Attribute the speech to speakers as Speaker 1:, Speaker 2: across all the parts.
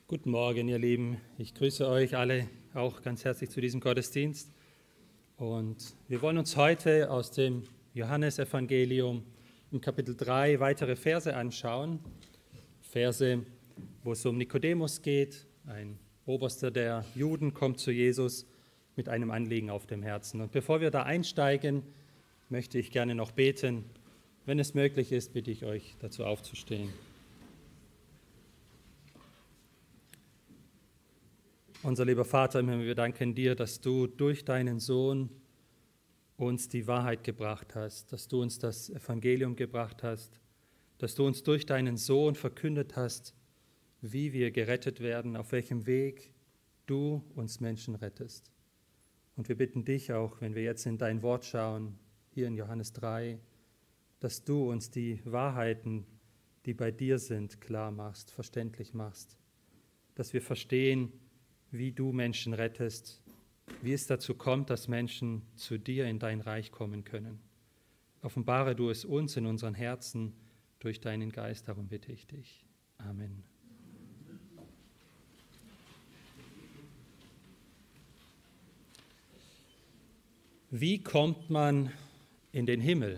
Speaker 1: Guten Morgen, ihr Lieben. Ich grüße euch alle auch ganz herzlich zu diesem Gottesdienst. Und wir wollen uns heute aus dem Johannesevangelium im Kapitel 3 weitere Verse anschauen. Verse, wo es um Nikodemus geht. Ein Oberster der Juden kommt zu Jesus mit einem Anliegen auf dem Herzen. Und bevor wir da einsteigen, möchte ich gerne noch beten. Wenn es möglich ist, bitte ich euch dazu aufzustehen. Unser lieber Vater im Himmel, wir danken dir, dass du durch deinen Sohn uns die Wahrheit gebracht hast, dass du uns das Evangelium gebracht hast, dass du uns durch deinen Sohn verkündet hast, wie wir gerettet werden, auf welchem Weg du uns Menschen rettest. Und wir bitten dich auch, wenn wir jetzt in dein Wort schauen, hier in Johannes 3, dass du uns die Wahrheiten, die bei dir sind, klar machst, verständlich machst, dass wir verstehen, wie du Menschen rettest, wie es dazu kommt, dass Menschen zu dir in dein Reich kommen können. Offenbare du es uns in unseren Herzen durch deinen Geist, darum bitte ich dich. Amen. Wie kommt man in den Himmel?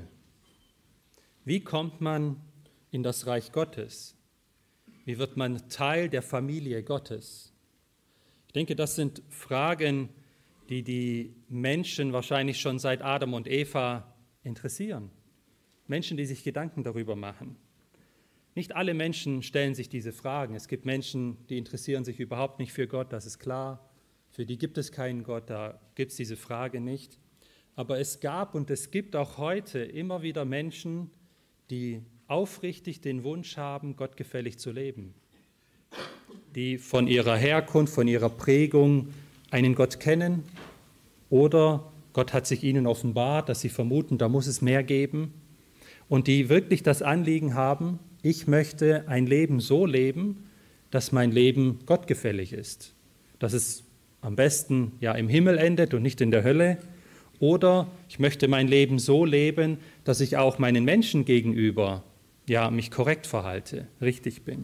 Speaker 1: Wie kommt man in das Reich Gottes? Wie wird man Teil der Familie Gottes? Ich denke, das sind Fragen, die die Menschen wahrscheinlich schon seit Adam und Eva interessieren. Menschen, die sich Gedanken darüber machen. Nicht alle Menschen stellen sich diese Fragen. Es gibt Menschen, die interessieren sich überhaupt nicht für Gott, das ist klar. Für die gibt es keinen Gott, da gibt es diese Frage nicht. Aber es gab und es gibt auch heute immer wieder Menschen, die aufrichtig den Wunsch haben, gottgefällig zu leben. Die von ihrer Herkunft, von ihrer Prägung einen Gott kennen oder Gott hat sich ihnen offenbart, dass sie vermuten, da muss es mehr geben und die wirklich das Anliegen haben, ich möchte ein Leben so leben, dass mein Leben gottgefällig ist, dass es am besten ja im Himmel endet und nicht in der Hölle oder ich möchte mein Leben so leben, dass ich auch meinen Menschen gegenüber ja mich korrekt verhalte, richtig bin.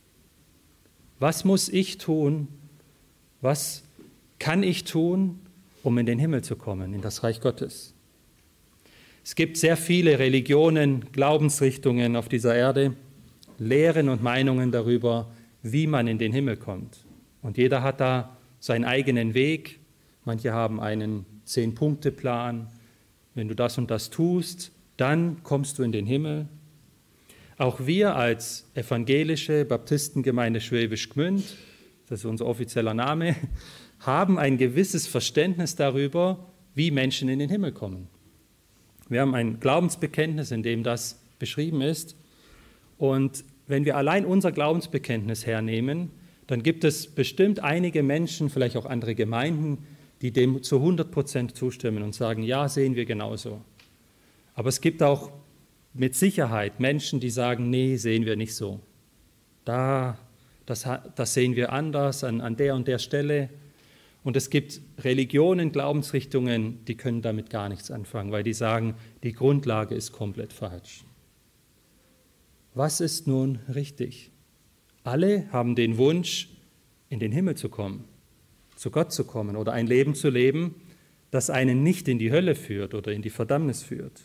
Speaker 1: Was muss ich tun? Was kann ich tun, um in den Himmel zu kommen, in das Reich Gottes? Es gibt sehr viele Religionen, Glaubensrichtungen auf dieser Erde, Lehren und Meinungen darüber, wie man in den Himmel kommt. Und jeder hat da seinen eigenen Weg. Manche haben einen 10-Punkte-Plan. Wenn du das und das tust, dann kommst du in den Himmel. Auch wir als evangelische Baptistengemeinde Schwäbisch Gmünd, das ist unser offizieller Name, haben ein gewisses Verständnis darüber, wie Menschen in den Himmel kommen. Wir haben ein Glaubensbekenntnis, in dem das beschrieben ist. Und wenn wir allein unser Glaubensbekenntnis hernehmen, dann gibt es bestimmt einige Menschen, vielleicht auch andere Gemeinden, die dem zu 100% zustimmen und sagen, ja, sehen wir genauso. Aber es gibt auch mit Sicherheit Menschen, die sagen, nee, sehen wir nicht so. Das sehen wir anders an der und der Stelle. Und es gibt Religionen, Glaubensrichtungen, die können damit gar nichts anfangen, weil die sagen, die Grundlage ist komplett falsch. Was ist nun richtig? Alle haben den Wunsch, in den Himmel zu kommen, zu Gott zu kommen oder ein Leben zu leben, das einen nicht in die Hölle führt oder in die Verdammnis führt.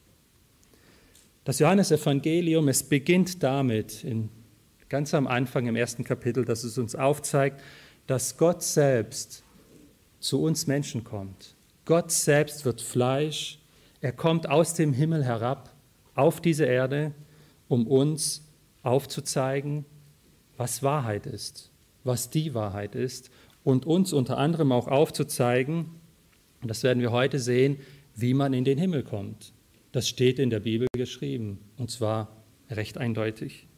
Speaker 1: Das Johannesevangelium, es beginnt damit, ganz am Anfang im 1. Kapitel, dass es uns aufzeigt, dass Gott selbst zu uns Menschen kommt. Gott selbst wird Fleisch, er kommt aus dem Himmel herab auf diese Erde, um uns aufzuzeigen, was Wahrheit ist, was die Wahrheit ist und uns unter anderem auch aufzuzeigen, und das werden wir heute sehen, wie man in den Himmel kommt. Das steht in der Bibel geschrieben, und zwar recht eindeutig.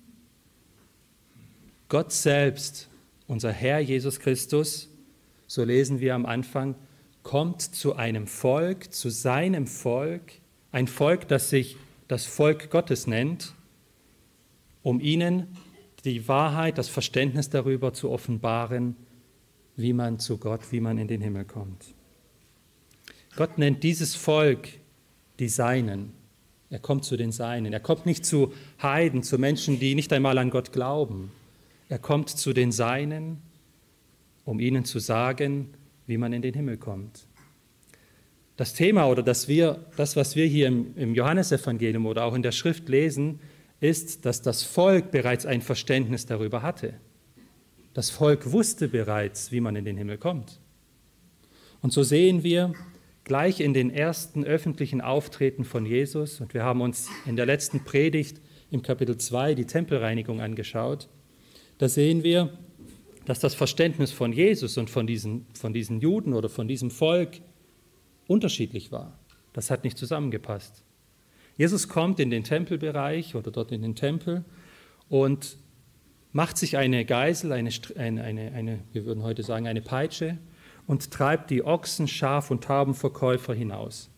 Speaker 1: Gott selbst, unser Herr Jesus Christus, so lesen wir am Anfang, kommt zu einem Volk, zu seinem Volk, ein Volk, das sich das Volk Gottes nennt, um ihnen die Wahrheit, das Verständnis darüber zu offenbaren, wie man zu Gott, wie man in den Himmel kommt. Gott nennt dieses Volk die Seinen. Er kommt zu den Seinen. Er kommt nicht zu Heiden, zu Menschen, die nicht einmal an Gott glauben. Er kommt zu den Seinen, um ihnen zu sagen, wie man in den Himmel kommt. Das Thema oder das, was wir hier im Johannesevangelium oder auch in der Schrift lesen, ist, dass das Volk bereits ein Verständnis darüber hatte. Das Volk wusste bereits, wie man in den Himmel kommt. Und so sehen wir gleich in den ersten öffentlichen Auftreten von Jesus, und wir haben uns in der letzten Predigt im Kapitel 2 die Tempelreinigung angeschaut, da sehen wir, dass das Verständnis von Jesus und von diesen Juden oder von diesem Volk unterschiedlich war. Das hat nicht zusammengepasst. Jesus kommt in den Tempelbereich oder dort in den Tempel und macht sich eine Geißel, wir würden heute sagen, eine Peitsche und treibt die Ochsen, Schaf- und Taubenverkäufer hinaus.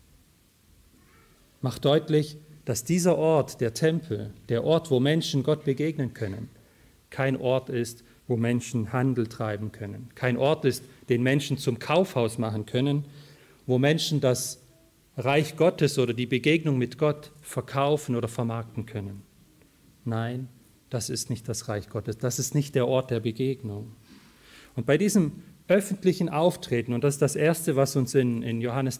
Speaker 1: Macht deutlich, dass dieser Ort, der Tempel, der Ort, wo Menschen Gott begegnen können, kein Ort ist, wo Menschen Handel treiben können. Kein Ort ist, den Menschen zum Kaufhaus machen können, wo Menschen das Reich Gottes oder die Begegnung mit Gott verkaufen oder vermarkten können. Nein, das ist nicht das Reich Gottes. Das ist nicht der Ort der Begegnung. Und bei diesem öffentlichen Auftreten, und das ist das Erste, was uns in Johannes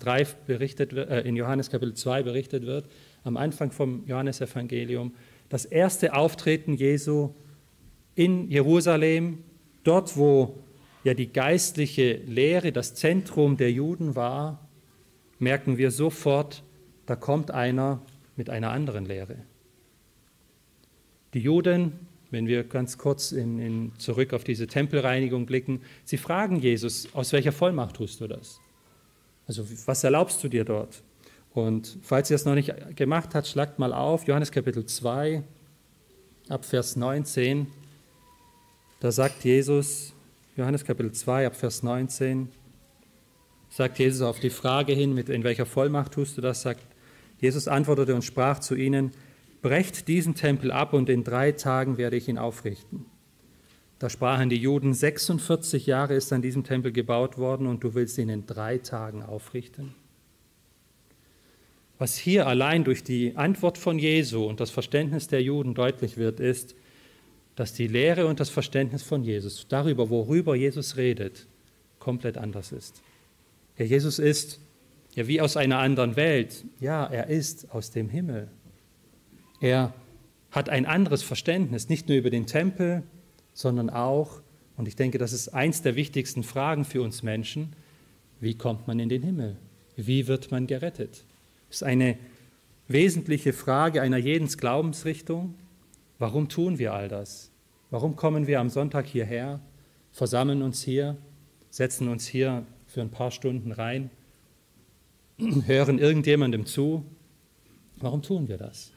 Speaker 1: Kapitel 2 berichtet wird, am Anfang vom Johannesevangelium, das erste Auftreten Jesu in Jerusalem, dort, wo ja die geistliche Lehre das Zentrum der Juden war, merken wir sofort, da kommt einer mit einer anderen Lehre. Die Juden, wenn wir ganz kurz zurück auf diese Tempelreinigung blicken, sie fragen Jesus, aus welcher Vollmacht tust du das? Also was erlaubst du dir dort? Und falls ihr es noch nicht gemacht habt, schlagt mal auf, Johannes Kapitel 2, ab Vers 19, da sagt Jesus, Johannes Kapitel 2, ab Vers 19, sagt Jesus auf die Frage hin, in welcher Vollmacht tust du das, sagt Jesus antwortete und sprach zu ihnen, brecht diesen Tempel ab und in 3 Tagen werde ich ihn aufrichten. Da sprachen die Juden, 46 Jahre ist an diesem Tempel gebaut worden und du willst ihn in 3 Tagen aufrichten? Was hier allein durch die Antwort von Jesu und das Verständnis der Juden deutlich wird, ist, dass die Lehre und das Verständnis von Jesus, darüber, worüber Jesus redet, komplett anders ist. Ja, Jesus ist ja wie aus einer anderen Welt. Ja, er ist aus dem Himmel. Er hat ein anderes Verständnis, nicht nur über den Tempel, sondern auch, und ich denke, das ist eins der wichtigsten Fragen für uns Menschen, wie kommt man in den Himmel? Wie wird man gerettet? Das ist eine wesentliche Frage einer jeden Glaubensrichtung. Warum tun wir all das? Warum kommen wir am Sonntag hierher, versammeln uns hier, setzen uns hier für ein paar Stunden rein, hören irgendjemandem zu? Warum tun wir das?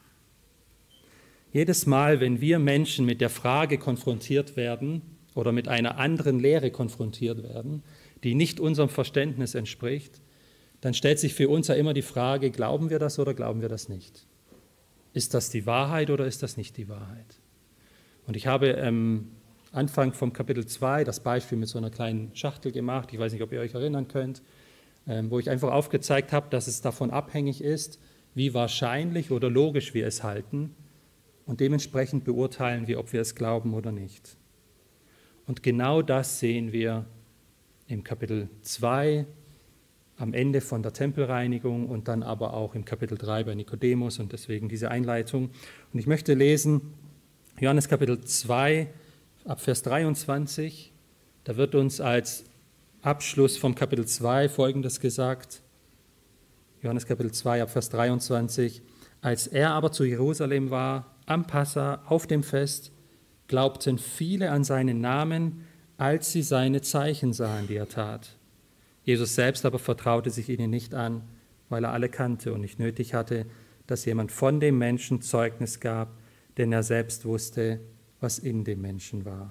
Speaker 1: Jedes Mal, wenn wir Menschen mit der Frage konfrontiert werden oder mit einer anderen Lehre konfrontiert werden, die nicht unserem Verständnis entspricht, dann stellt sich für uns ja immer die Frage, glauben wir das oder glauben wir das nicht? Ist das die Wahrheit oder ist das nicht die Wahrheit? Und ich habe am Anfang vom Kapitel 2 das Beispiel mit so einer kleinen Schachtel gemacht, ich weiß nicht, ob ihr euch erinnern könnt, wo ich einfach aufgezeigt habe, dass es davon abhängig ist, wie wahrscheinlich oder logisch wir es halten und dementsprechend beurteilen wir, ob wir es glauben oder nicht. Und genau das sehen wir im Kapitel 2 am Ende von der Tempelreinigung und dann aber auch im Kapitel 3 bei Nikodemus und deswegen diese Einleitung. Und ich möchte lesen Johannes Kapitel 2 ab Vers 23. Da wird uns als Abschluss vom Kapitel 2 Folgendes gesagt. Johannes Kapitel 2 ab Vers 23. Als er aber zu Jerusalem war, am Passa, auf dem Fest, glaubten viele an seinen Namen, als sie seine Zeichen sahen, die er tat. Jesus selbst aber vertraute sich ihnen nicht an, weil er alle kannte und nicht nötig hatte, dass jemand von dem Menschen Zeugnis gab, denn er selbst wusste, was in dem Menschen war.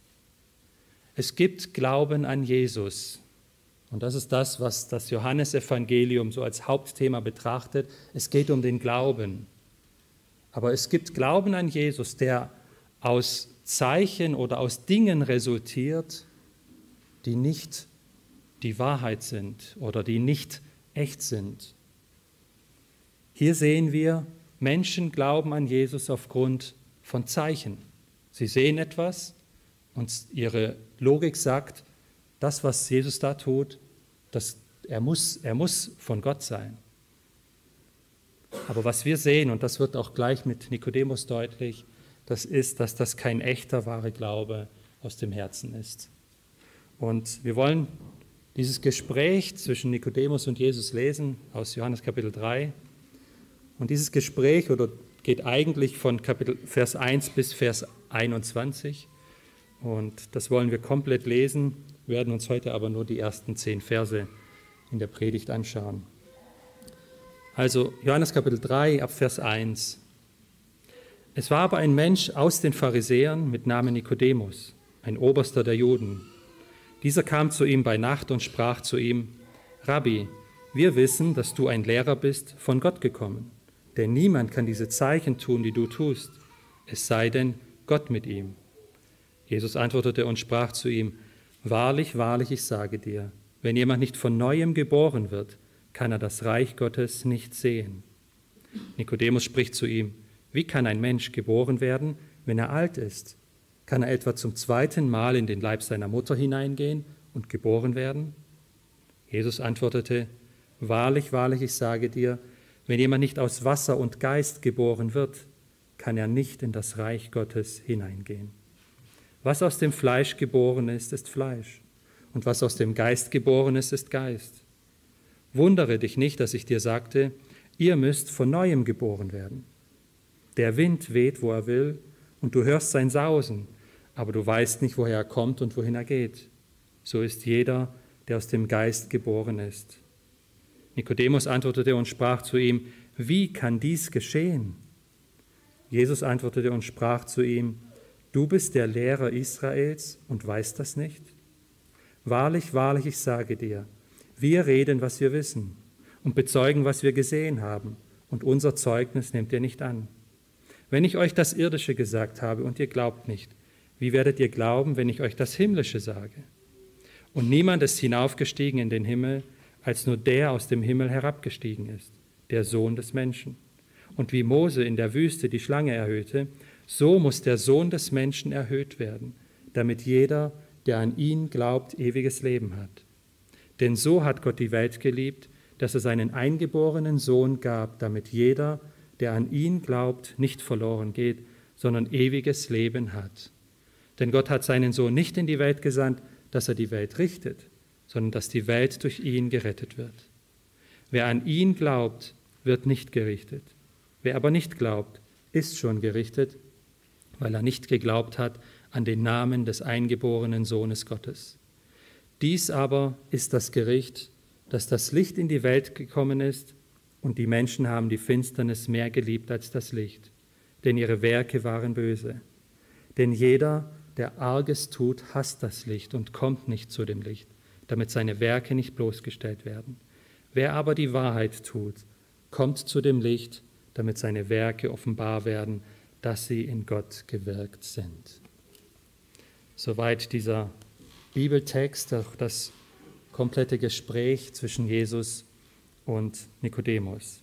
Speaker 1: Es gibt Glauben an Jesus. Und das ist das, was das Johannesevangelium so als Hauptthema betrachtet. Es geht um den Glauben. Aber es gibt Glauben an Jesus, der aus Zeichen oder aus Dingen resultiert, die nicht die Wahrheit sind oder die nicht echt sind. Hier sehen wir, Menschen glauben an Jesus aufgrund von Zeichen. Sie sehen etwas Und ihre Logik sagt, das, was Jesus da tut, er muss von Gott sein. Aber was wir sehen, und das wird auch gleich mit Nikodemus deutlich, das ist, dass das kein echter, wahrer Glaube aus dem Herzen ist. Und wir wollen dieses Gespräch zwischen Nikodemus und Jesus lesen aus Johannes Kapitel 3. Und dieses Gespräch geht eigentlich von Vers 1 bis Vers 21. Und das wollen wir komplett lesen, werden uns heute aber nur die ersten 10 Verse in der Predigt anschauen. Also Johannes Kapitel 3 ab Vers 1. Es war aber ein Mensch aus den Pharisäern mit Namen Nikodemus, ein Oberster der Juden. Dieser kam zu ihm bei Nacht und sprach zu ihm: Rabbi, wir wissen, dass du ein Lehrer bist, von Gott gekommen. Denn niemand kann diese Zeichen tun, die du tust, es sei denn Gott mit ihm. Jesus antwortete und sprach zu ihm: Wahrlich, wahrlich, ich sage dir, wenn jemand nicht von Neuem geboren wird, kann er das Reich Gottes nicht sehen. Nikodemus spricht zu ihm: Wie kann ein Mensch geboren werden, wenn er alt ist? Kann er etwa zum 2. Mal in den Leib seiner Mutter hineingehen und geboren werden? Jesus antwortete: Wahrlich, wahrlich, ich sage dir, wenn jemand nicht aus Wasser und Geist geboren wird, kann er nicht in das Reich Gottes hineingehen. Was aus dem Fleisch geboren ist, ist Fleisch, und was aus dem Geist geboren ist, ist Geist. Wundere dich nicht, dass ich dir sagte, ihr müsst von Neuem geboren werden. Der Wind weht, wo er will, und du hörst sein Sausen, aber du weißt nicht, woher er kommt und wohin er geht. So ist jeder, der aus dem Geist geboren ist. Nikodemus antwortete und sprach zu ihm: Wie kann dies geschehen? Jesus antwortete und sprach zu ihm: Du bist der Lehrer Israels und weißt das nicht? Wahrlich, wahrlich, ich sage dir, wir reden, was wir wissen, und bezeugen, was wir gesehen haben, und unser Zeugnis nehmt ihr nicht an. Wenn ich euch das Irdische gesagt habe und ihr glaubt nicht, wie werdet ihr glauben, wenn ich euch das Himmlische sage? Und niemand ist hinaufgestiegen in den Himmel, als nur der aus dem Himmel herabgestiegen ist, der Sohn des Menschen. Und wie Mose in der Wüste die Schlange erhöhte, so muss der Sohn des Menschen erhöht werden, damit jeder, der an ihn glaubt, ewiges Leben hat. Denn so hat Gott die Welt geliebt, dass er seinen eingeborenen Sohn gab, damit jeder, der an ihn glaubt, nicht verloren geht, sondern ewiges Leben hat. Denn Gott hat seinen Sohn nicht in die Welt gesandt, dass er die Welt richtet, sondern dass die Welt durch ihn gerettet wird. Wer an ihn glaubt, wird nicht gerichtet. Wer aber nicht glaubt, ist schon gerichtet, weil er nicht geglaubt hat an den Namen des eingeborenen Sohnes Gottes. Dies aber ist das Gericht, dass das Licht in die Welt gekommen ist, und die Menschen haben die Finsternis mehr geliebt als das Licht, denn ihre Werke waren böse. Denn jeder, der Arges tut, hasst das Licht und kommt nicht zu dem Licht, damit seine Werke nicht bloßgestellt werden. Wer aber die Wahrheit tut, kommt zu dem Licht, damit seine Werke offenbar werden, dass sie in Gott gewirkt sind. Soweit dieser Bibeltext, auch das komplette Gespräch zwischen Jesus und Nikodemus.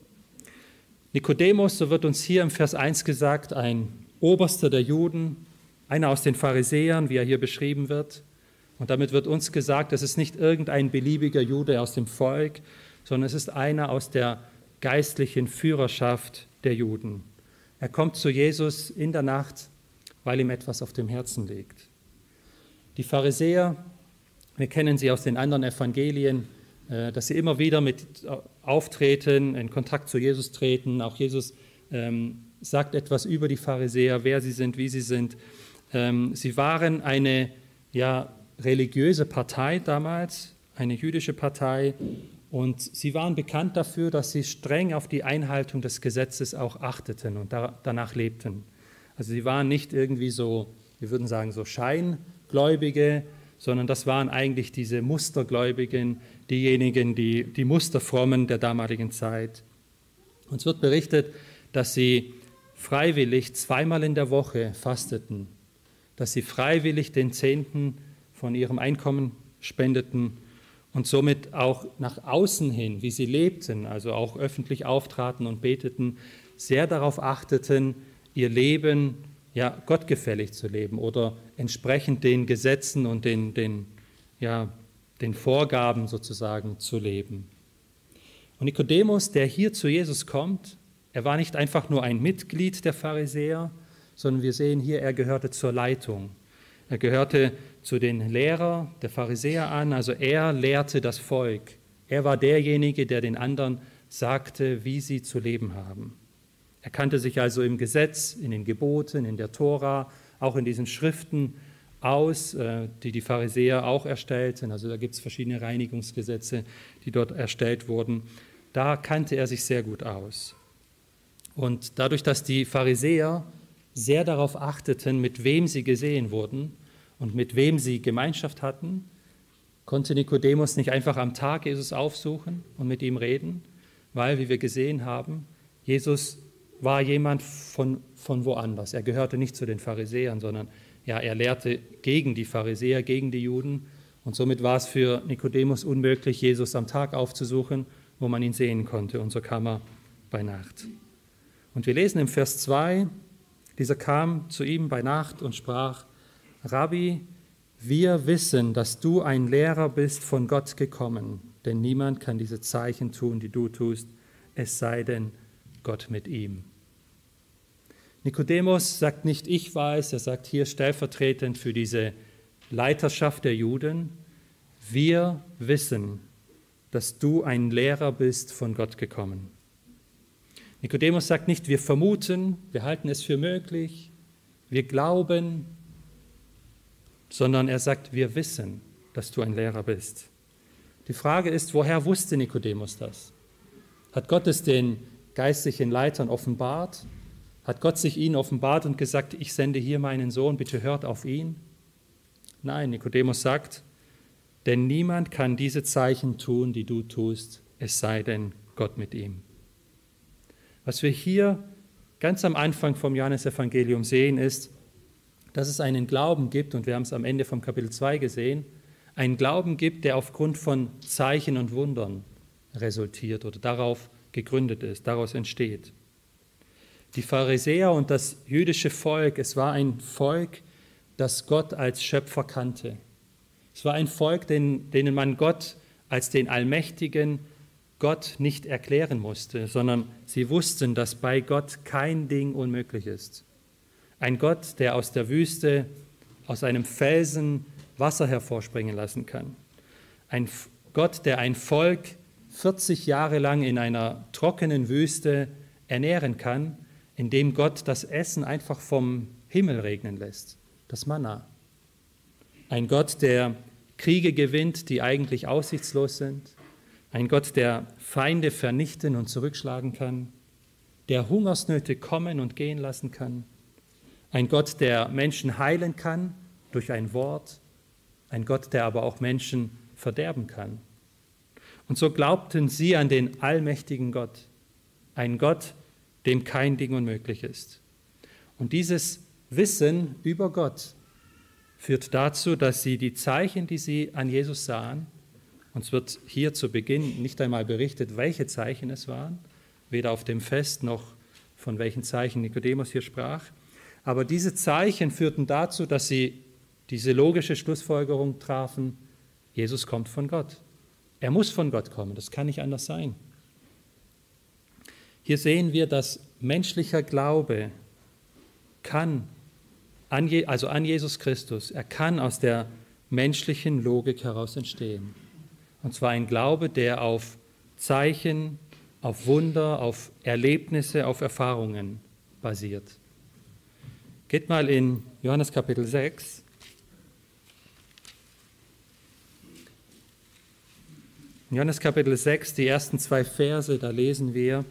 Speaker 1: Nikodemus, so wird uns hier im Vers 1 gesagt, ein Oberster der Juden, einer aus den Pharisäern, wie er hier beschrieben wird. Und damit wird uns gesagt, es ist nicht irgendein beliebiger Jude aus dem Volk, sondern es ist einer aus der geistlichen Führerschaft der Juden. Er kommt zu Jesus in der Nacht, weil ihm etwas auf dem Herzen liegt. Die Pharisäer, wir kennen sie aus den anderen Evangelien, dass sie immer wieder mit auftreten, in Kontakt zu Jesus treten. Auch Jesus sagt etwas über die Pharisäer, wer sie sind, wie sie sind. Sie waren eine religiöse Partei damals, eine jüdische Partei, und sie waren bekannt dafür, dass sie streng auf die Einhaltung des Gesetzes auch achteten und danach lebten. Also sie waren nicht irgendwie so, wir würden sagen, so Scheingläubige, sondern das waren eigentlich diese Mustergläubigen, diejenigen, die Musterfrommen der damaligen Zeit. Uns wird berichtet, dass sie freiwillig 2-mal in der Woche fasteten, dass sie freiwillig den 10. von ihrem Einkommen spendeten und somit auch nach außen hin, wie sie lebten, also auch öffentlich auftraten und beteten, sehr darauf achteten, ihr Leben ja, gottgefällig zu leben oder entsprechend den Gesetzen und den Vorgaben sozusagen zu leben. Und Nikodemus, der hier zu Jesus kommt, er war nicht einfach nur ein Mitglied der Pharisäer, sondern wir sehen hier, er gehörte zur Leitung. Er gehörte zu den Lehrern der Pharisäer an, also er lehrte das Volk. Er war derjenige, der den anderen sagte, wie sie zu leben haben. Er kannte sich also im Gesetz, in den Geboten, in der Tora, auch in diesen Schriften aus, die die Pharisäer auch erstellten. Also da gibt es verschiedene Reinigungsgesetze, die dort erstellt wurden. Da kannte er sich sehr gut aus. Und dadurch, dass die Pharisäer sehr darauf achteten, mit wem sie gesehen wurden und mit wem sie Gemeinschaft hatten, konnte Nikodemus nicht einfach am Tag Jesus aufsuchen und mit ihm reden, weil, wie wir gesehen haben, Jesus war jemand von woanders. Er gehörte nicht zu den Pharisäern, sondern ja, er lehrte gegen die Pharisäer, gegen die Juden. Und somit war es für Nikodemus unmöglich, Jesus am Tag aufzusuchen, wo man ihn sehen konnte. Und so kam er bei Nacht. Und wir lesen im Vers 2, dieser kam zu ihm bei Nacht und sprach, Rabbi, wir wissen, dass du ein Lehrer bist von Gott gekommen, denn niemand kann diese Zeichen tun, die du tust, es sei denn Gott mit ihm. Nikodemus sagt nicht, ich weiß, er sagt hier stellvertretend für diese Leiterschaft der Juden, wir wissen, dass du ein Lehrer bist von Gott gekommen. Nikodemus sagt nicht, wir vermuten, wir halten es für möglich, wir glauben, sondern er sagt, wir wissen, dass du ein Lehrer bist. Die Frage ist, woher wusste Nikodemus das? Hat Gott es den geistlichen Leitern offenbart? Hat Gott sich ihnen offenbart und gesagt, ich sende hier meinen Sohn, bitte hört auf ihn? Nein, Nikodemus sagt, denn niemand kann diese Zeichen tun, die du tust, es sei denn Gott mit ihm. Was wir hier ganz am Anfang vom Johannesevangelium sehen, ist, dass es einen Glauben gibt, und wir haben es am Ende vom Kapitel 2 gesehen, einen Glauben gibt, der aufgrund von Zeichen und Wundern resultiert oder darauf gegründet ist, daraus entsteht. Die Pharisäer und das jüdische Volk, es war ein Volk, das Gott als Schöpfer kannte. Es war ein Volk, denen man Gott als den allmächtigen Gott nicht erklären musste, sondern sie wussten, dass bei Gott kein Ding unmöglich ist. Ein Gott, der aus der Wüste, aus einem Felsen Wasser hervorspringen lassen kann. Ein Gott, der ein Volk 40 Jahre lang in einer trockenen Wüste ernähren kann, indem Gott das Essen einfach vom Himmel regnen lässt, das Manna. Ein Gott, der Kriege gewinnt, die eigentlich aussichtslos sind. Ein Gott, der Feinde vernichten und zurückschlagen kann. Der Hungersnöte kommen und gehen lassen kann. Ein Gott, der Menschen heilen kann durch ein Wort. Ein Gott, der aber auch Menschen verderben kann. Und so glaubten sie an den allmächtigen Gott. Ein Gott, dem kein Ding unmöglich ist. Und dieses Wissen über Gott führt dazu, dass sie die Zeichen, die sie an Jesus sahen, uns wird hier zu Beginn nicht einmal berichtet, welche Zeichen es waren, weder auf dem Fest noch von welchen Zeichen Nikodemus hier sprach, aber diese Zeichen führten dazu, dass sie diese logische Schlussfolgerung trafen, Jesus kommt von Gott. Er muss von Gott kommen, das kann nicht anders sein. Hier sehen wir, dass menschlicher Glaube kann, an Jesus Christus, er kann aus der menschlichen Logik heraus entstehen. Und zwar ein Glaube, der auf Zeichen, auf Wunder, auf Erlebnisse, auf Erfahrungen basiert. Geht mal in Johannes Kapitel 6. In Johannes Kapitel 6, die ersten 2 Verse, da lesen wir,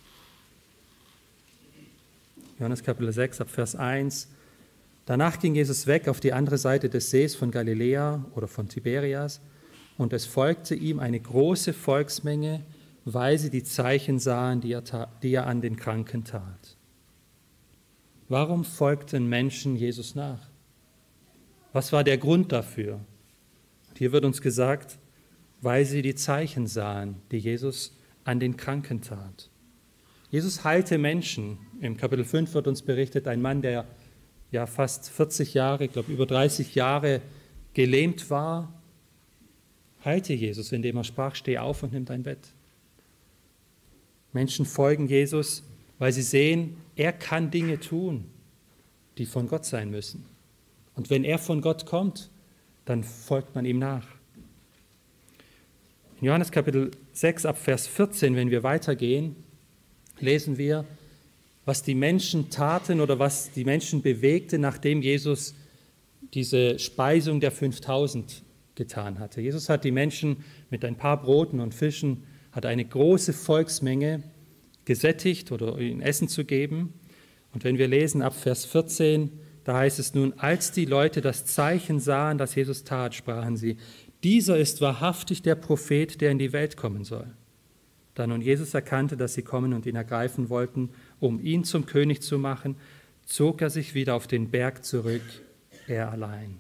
Speaker 1: Johannes Kapitel 6 ab Vers 1, danach ging Jesus weg auf die andere Seite des Sees von Galiläa oder von Tiberias, und es folgte ihm eine große Volksmenge, weil sie die Zeichen sahen, die er an den Kranken tat. Warum folgten Menschen Jesus nach? Was war der Grund dafür? Und hier wird uns gesagt, weil sie die Zeichen sahen, die Jesus an den Kranken tat. Jesus heilte Menschen. Im Kapitel 5 wird uns berichtet, ein Mann, der ja fast 40 Jahre, ich glaube über 30 Jahre gelähmt war, heilte Jesus, indem er sprach, steh auf und nimm dein Bett. Menschen folgen Jesus, weil sie sehen, er kann Dinge tun, die von Gott sein müssen. Und wenn er von Gott kommt, dann folgt man ihm nach. In Johannes Kapitel 6 ab Vers 14, wenn wir weitergehen, lesen wir, was die Menschen taten oder was die Menschen bewegte, nachdem Jesus diese Speisung der 5000 getan hatte. Jesus hat die Menschen mit ein paar Broten und Fischen, hat eine große Volksmenge gesättigt oder ihnen Essen zu geben. Und wenn wir lesen ab Vers 14, da heißt es nun, als die Leute das Zeichen sahen, das Jesus tat, sprachen sie, dieser ist wahrhaftig der Prophet, der in die Welt kommen soll. Da nun Jesus erkannte, dass sie kommen und ihn ergreifen wollten, um ihn zum König zu machen, zog er sich wieder auf den Berg zurück, er allein.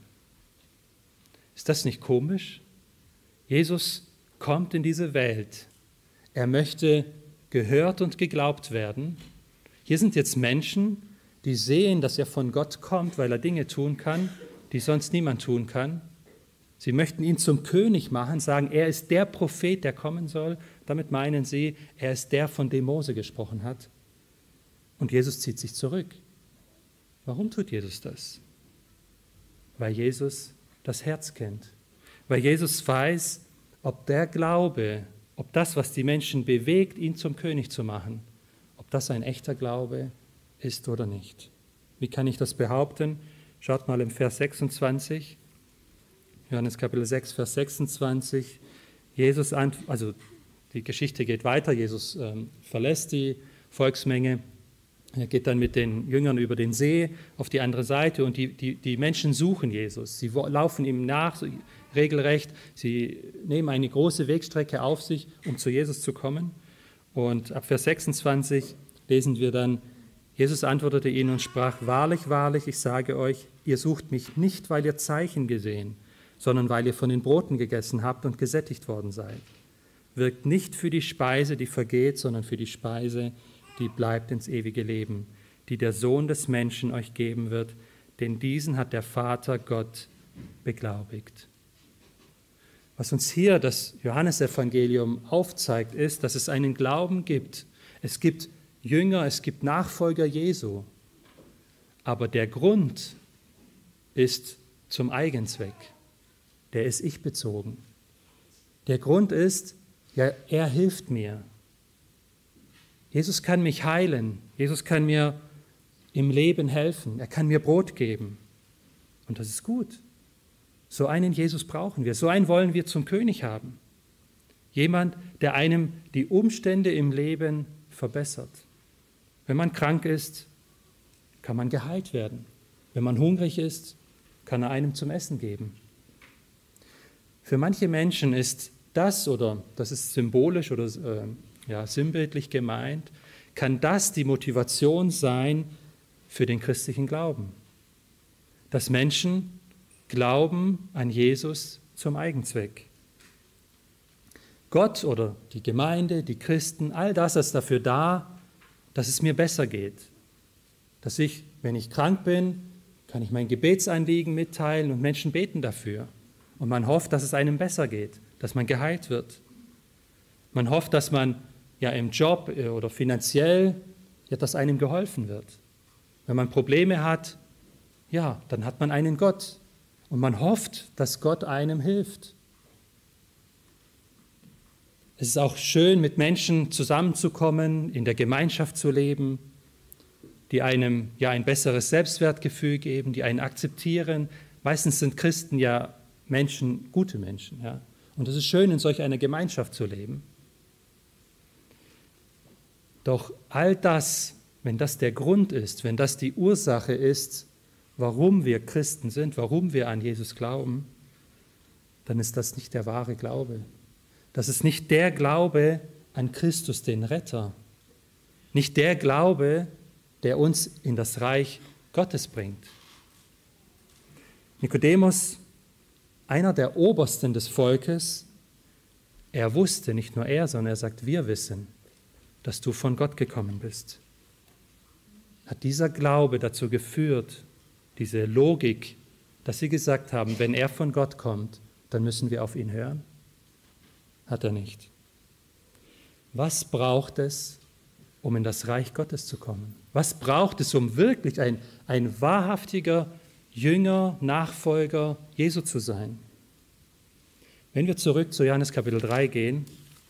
Speaker 1: Ist das nicht komisch? Jesus kommt in diese Welt. Er möchte gehört und geglaubt werden. Hier sind jetzt Menschen, die sehen, dass er von Gott kommt, weil er Dinge tun kann, die sonst niemand tun kann. Sie möchten ihn zum König machen, sagen, er ist der Prophet, der kommen soll. Damit meinen sie, er ist der, von dem Mose gesprochen hat. Und Jesus zieht sich zurück. Warum tut Jesus das? Weil Jesus das Herz kennt. Weil Jesus weiß, ob der Glaube, ob das, was die Menschen bewegt, ihn zum König zu machen, ob das ein echter Glaube ist oder nicht. Wie kann ich das behaupten? Schaut mal im Vers 26. Johannes Kapitel 6, Vers 26, also die Geschichte geht weiter, Jesus verlässt die Volksmenge, er geht dann mit den Jüngern über den See auf die andere Seite und die Menschen suchen Jesus, sie laufen ihm nach, regelrecht, sie nehmen eine große Wegstrecke auf sich, um zu Jesus zu kommen. Und ab Vers 26 lesen wir dann, Jesus antwortete ihnen und sprach, wahrlich, wahrlich, ich sage euch, ihr sucht mich nicht, weil ihr Zeichen gesehen, sondern weil ihr von den Broten gegessen habt und gesättigt worden seid. Wirkt nicht für die Speise, die vergeht, sondern für die Speise, die bleibt ins ewige Leben, die der Sohn des Menschen euch geben wird, denn diesen hat der Vater Gott beglaubigt. Was uns hier das Johannesevangelium aufzeigt, ist, dass es einen Glauben gibt. Es gibt Jünger, es gibt Nachfolger Jesu, aber der Grund ist zum Eigenzweck. Der ist ich-bezogen. Der Grund ist, ja, er hilft mir. Jesus kann mich heilen. Jesus kann mir im Leben helfen. Er kann mir Brot geben. Und das ist gut. So einen Jesus brauchen wir. So einen wollen wir zum König haben. Jemand, der einem die Umstände im Leben verbessert. Wenn man krank ist, kann man geheilt werden. Wenn man hungrig ist, kann er einem zum Essen geben. Für manche Menschen ist das, oder das ist symbolisch oder sinnbildlich gemeint, kann das die Motivation sein für den christlichen Glauben. Dass Menschen glauben an Jesus zum Eigenzweck. Gott oder die Gemeinde, die Christen, all das ist dafür da, dass es mir besser geht. Dass ich, wenn ich krank bin, kann ich mein Gebetsanliegen mitteilen und Menschen beten dafür. Und man hofft, dass es einem besser geht, dass man geheilt wird. Man hofft, dass man ja im Job oder finanziell, ja, dass einem geholfen wird. Wenn man Probleme hat, ja, dann hat man einen Gott. Und man hofft, dass Gott einem hilft. Es ist auch schön, mit Menschen zusammenzukommen, in der Gemeinschaft zu leben, die einem ja ein besseres Selbstwertgefühl geben, die einen akzeptieren. Meistens sind Christen ja Menschen, gute Menschen. Ja. Und es ist schön, in solch einer Gemeinschaft zu leben. Doch all das, wenn das der Grund ist, wenn das die Ursache ist, warum wir Christen sind, warum wir an Jesus glauben, dann ist das nicht der wahre Glaube. Das ist nicht der Glaube an Christus, den Retter. Nicht der Glaube, der uns in das Reich Gottes bringt. Nikodemus, einer der Obersten des Volkes, er wusste, nicht nur er, sondern er sagt, wir wissen, dass du von Gott gekommen bist. Hat dieser Glaube dazu geführt, diese Logik, dass sie gesagt haben, wenn er von Gott kommt, dann müssen wir auf ihn hören? Hat er nicht. Was braucht es, um in das Reich Gottes zu kommen? Was braucht es, um wirklich ein wahrhaftiger Jünger, Nachfolger Jesu zu sein? Wenn wir zurück zu Johannes Kapitel 3 gehen,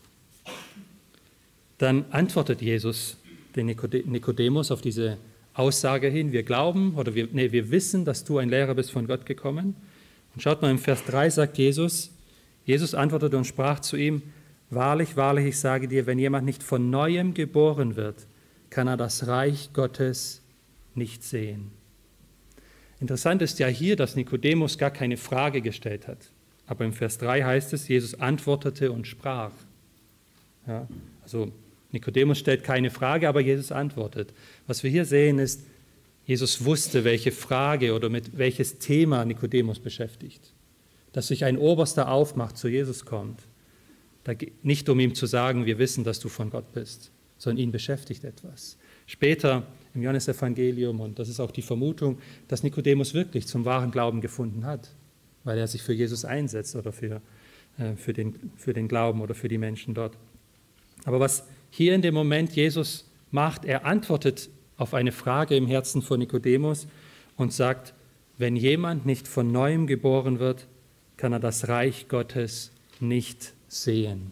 Speaker 1: dann antwortet Jesus den Nikodemus auf diese Aussage hin, wir glauben oder wir wissen, dass du ein Lehrer bist von Gott gekommen. Und schaut mal, im Vers 3 sagt Jesus antwortete und sprach zu ihm, wahrlich, wahrlich, ich sage dir, wenn jemand nicht von Neuem geboren wird, kann er das Reich Gottes nicht sehen. Interessant ist ja hier, dass Nikodemus gar keine Frage gestellt hat. Aber im Vers 3 heißt es, Jesus antwortete und sprach. Ja, also Nikodemus stellt keine Frage, aber Jesus antwortet. Was wir hier sehen ist, Jesus wusste, welche Frage oder mit welches Thema Nikodemus beschäftigt. Dass sich ein Oberster aufmacht, zu Jesus kommt. Nicht um ihm zu sagen, wir wissen, dass du von Gott bist, sondern ihn beschäftigt etwas. Später im Johannesevangelium, und das ist auch die Vermutung, dass Nikodemus wirklich zum wahren Glauben gefunden hat, weil er sich für Jesus einsetzt oder für den Glauben oder für die Menschen dort. Aber was hier in dem Moment Jesus macht, er antwortet auf eine Frage im Herzen von Nikodemus und sagt, wenn jemand nicht von Neuem geboren wird, kann er das Reich Gottes nicht sehen.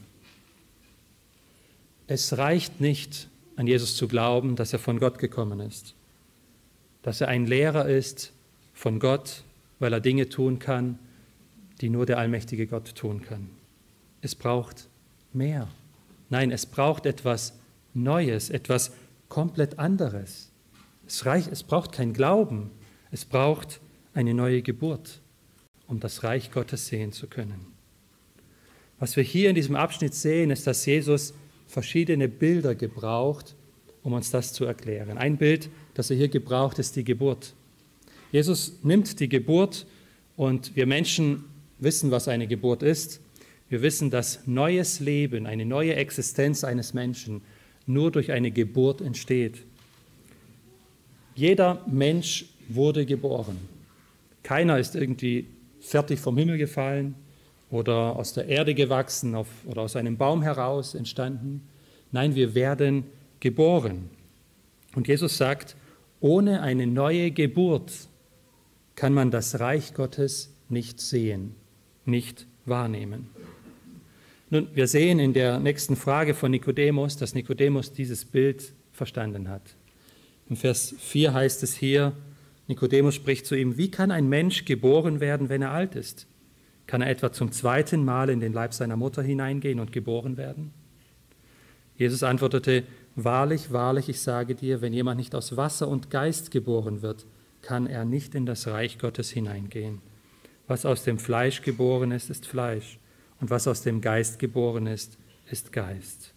Speaker 1: Es reicht nicht, an Jesus zu glauben, dass er von Gott gekommen ist, dass er ein Lehrer ist von Gott, weil er Dinge tun kann, die nur der allmächtige Gott tun kann. Es braucht mehr. Nein, es braucht etwas Neues, etwas komplett anderes. Es braucht kein Glauben, es braucht eine neue Geburt, um das Reich Gottes sehen zu können. Was wir hier in diesem Abschnitt sehen, ist, dass Jesus verschiedene Bilder gebraucht, um uns das zu erklären. Ein Bild, das er hier gebraucht, ist die Geburt. Jesus nimmt die Geburt und wir Menschen wissen, was eine Geburt ist. Wir wissen, dass neues Leben, eine neue Existenz eines Menschen nur durch eine Geburt entsteht. Jeder Mensch wurde geboren. Keiner ist irgendwie fertig vom Himmel gefallen oder aus der Erde gewachsen oder aus einem Baum heraus entstanden. Nein, wir werden geboren. Und Jesus sagt, ohne eine neue Geburt kann man das Reich Gottes nicht sehen, nicht wahrnehmen. Nun, wir sehen in der nächsten Frage von Nikodemus, dass Nikodemus dieses Bild verstanden hat. Im Vers 4 heißt es hier, Nikodemus spricht zu ihm, wie kann ein Mensch geboren werden, wenn er alt ist? Kann er etwa zum zweiten Mal in den Leib seiner Mutter hineingehen und geboren werden? Jesus antwortete, wahrlich, wahrlich, ich sage dir, wenn jemand nicht aus Wasser und Geist geboren wird, kann er nicht in das Reich Gottes hineingehen. Was aus dem Fleisch geboren ist, ist Fleisch. Und was aus dem Geist geboren ist, ist Geist.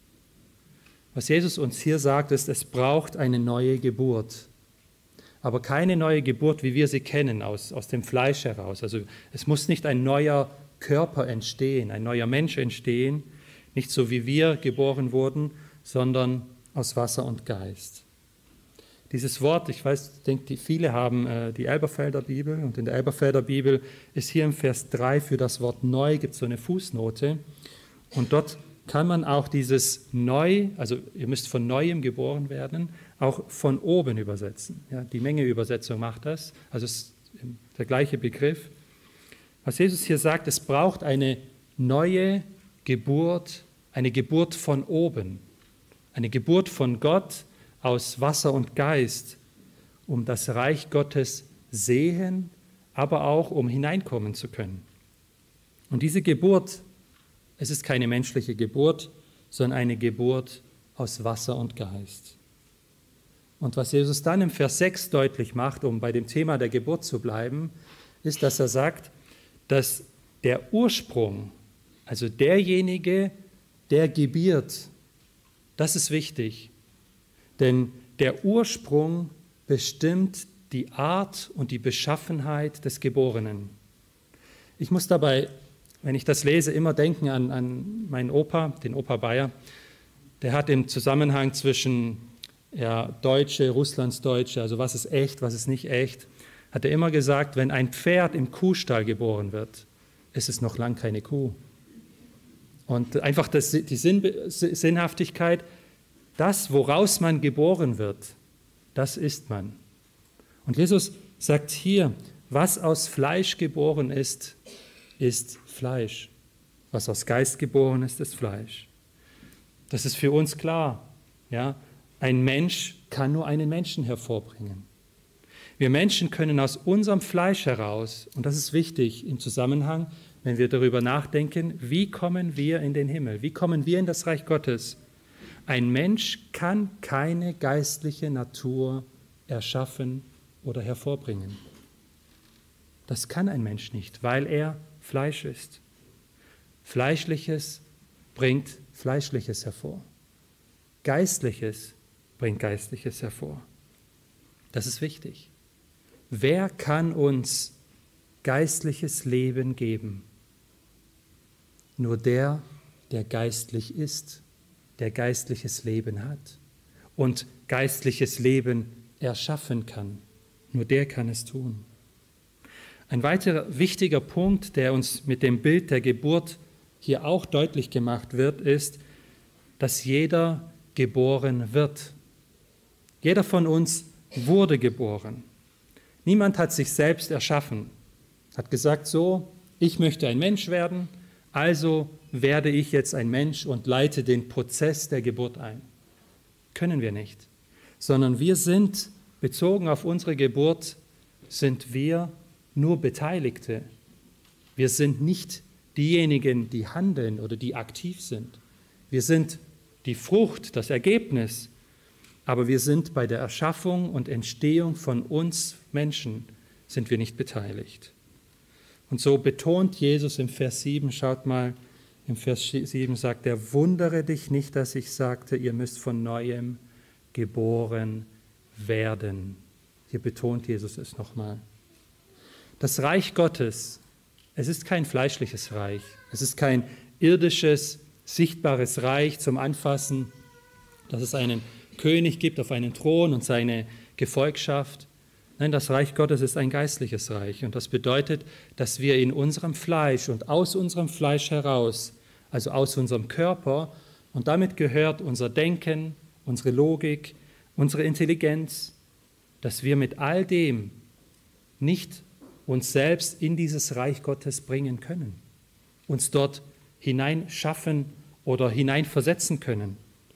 Speaker 1: Was Jesus uns hier sagt, ist, es braucht eine neue Geburt. Aber keine neue Geburt, wie wir sie kennen, aus dem Fleisch heraus. Also es muss nicht ein neuer Körper entstehen, ein neuer Mensch entstehen, nicht so wie wir geboren wurden, sondern aus Wasser und Geist. Dieses Wort, ich denke, viele haben die Elberfelder Bibel und in der Elberfelder Bibel ist hier im Vers 3 für das Wort neu, gibt es so eine Fußnote und dort kann man auch dieses neu, also ihr müsst von Neuem geboren werden, auch von oben übersetzen. Ja, die Menge-Übersetzung macht das, also es ist der gleiche Begriff. Was Jesus hier sagt, es braucht eine neue Geburt, eine Geburt von oben, eine Geburt von Gott, aus Wasser und Geist, um das Reich Gottes sehen, aber auch um hineinkommen zu können. Und diese Geburt, es ist keine menschliche Geburt, sondern eine Geburt aus Wasser und Geist. Und was Jesus dann im Vers 6 deutlich macht, um bei dem Thema der Geburt zu bleiben, ist, dass er sagt, dass der Ursprung, also derjenige, der gebiert, das ist wichtig. Denn der Ursprung bestimmt die Art und die Beschaffenheit des Geborenen. Ich muss dabei, wenn ich das lese, immer denken an meinen Opa, den Opa Bayer. Der hat im Zusammenhang zwischen Deutsche, Russlandsdeutsche, also was ist echt, was ist nicht echt, hat er immer gesagt, wenn ein Pferd im Kuhstall geboren wird, ist es noch lang keine Kuh. Und einfach die Sinnhaftigkeit, das, woraus man geboren wird, das ist man. Und Jesus sagt hier, was aus Fleisch geboren ist, ist Fleisch. Was aus Geist geboren ist, ist Fleisch. Das ist für uns klar. Ja? Ein Mensch kann nur einen Menschen hervorbringen. Wir Menschen können aus unserem Fleisch heraus, und das ist wichtig im Zusammenhang, wenn wir darüber nachdenken, wie kommen wir in den Himmel, wie kommen wir in das Reich Gottes. Ein Mensch kann keine geistliche Natur erschaffen oder hervorbringen. Das kann ein Mensch nicht, weil er Fleisch ist. Fleischliches bringt Fleischliches hervor. Geistliches bringt Geistliches hervor. Das ist wichtig. Wer kann uns geistliches Leben geben? Nur der, der geistlich ist, der geistliches Leben hat und geistliches Leben erschaffen kann. Nur der kann es tun. Ein weiterer wichtiger Punkt, der uns mit dem Bild der Geburt hier auch deutlich gemacht wird, ist, dass jeder geboren wird. Jeder von uns wurde geboren. Niemand hat sich selbst erschaffen, hat gesagt, so, ich möchte ein Mensch werden, also werde ich jetzt ein Mensch und leite den Prozess der Geburt ein. Können wir nicht, sondern wir sind, bezogen auf unsere Geburt, sind wir nur Beteiligte. Wir sind nicht diejenigen, die handeln oder die aktiv sind. Wir sind die Frucht, das Ergebnis, aber wir sind bei der Erschaffung und Entstehung von uns Menschen, sind wir nicht beteiligt. Und so betont Jesus im Vers 7, schaut mal, im Vers 7 sagt er, wundere dich nicht, dass ich sagte, ihr müsst von Neuem geboren werden. Hier betont Jesus es nochmal. Das Reich Gottes, es ist kein fleischliches Reich, es ist kein irdisches, sichtbares Reich zum Anfassen, dass es einen König gibt auf einen Thron und seine Gefolgschaft. Nein, das Reich Gottes ist ein geistliches Reich und das bedeutet, dass wir in unserem Fleisch und aus unserem Fleisch heraus, also aus unserem Körper, und damit gehört unser Denken, unsere Logik, unsere Intelligenz, dass wir mit all dem nicht uns selbst in dieses Reich Gottes bringen können, uns dort hineinschaffen oder hineinversetzen können.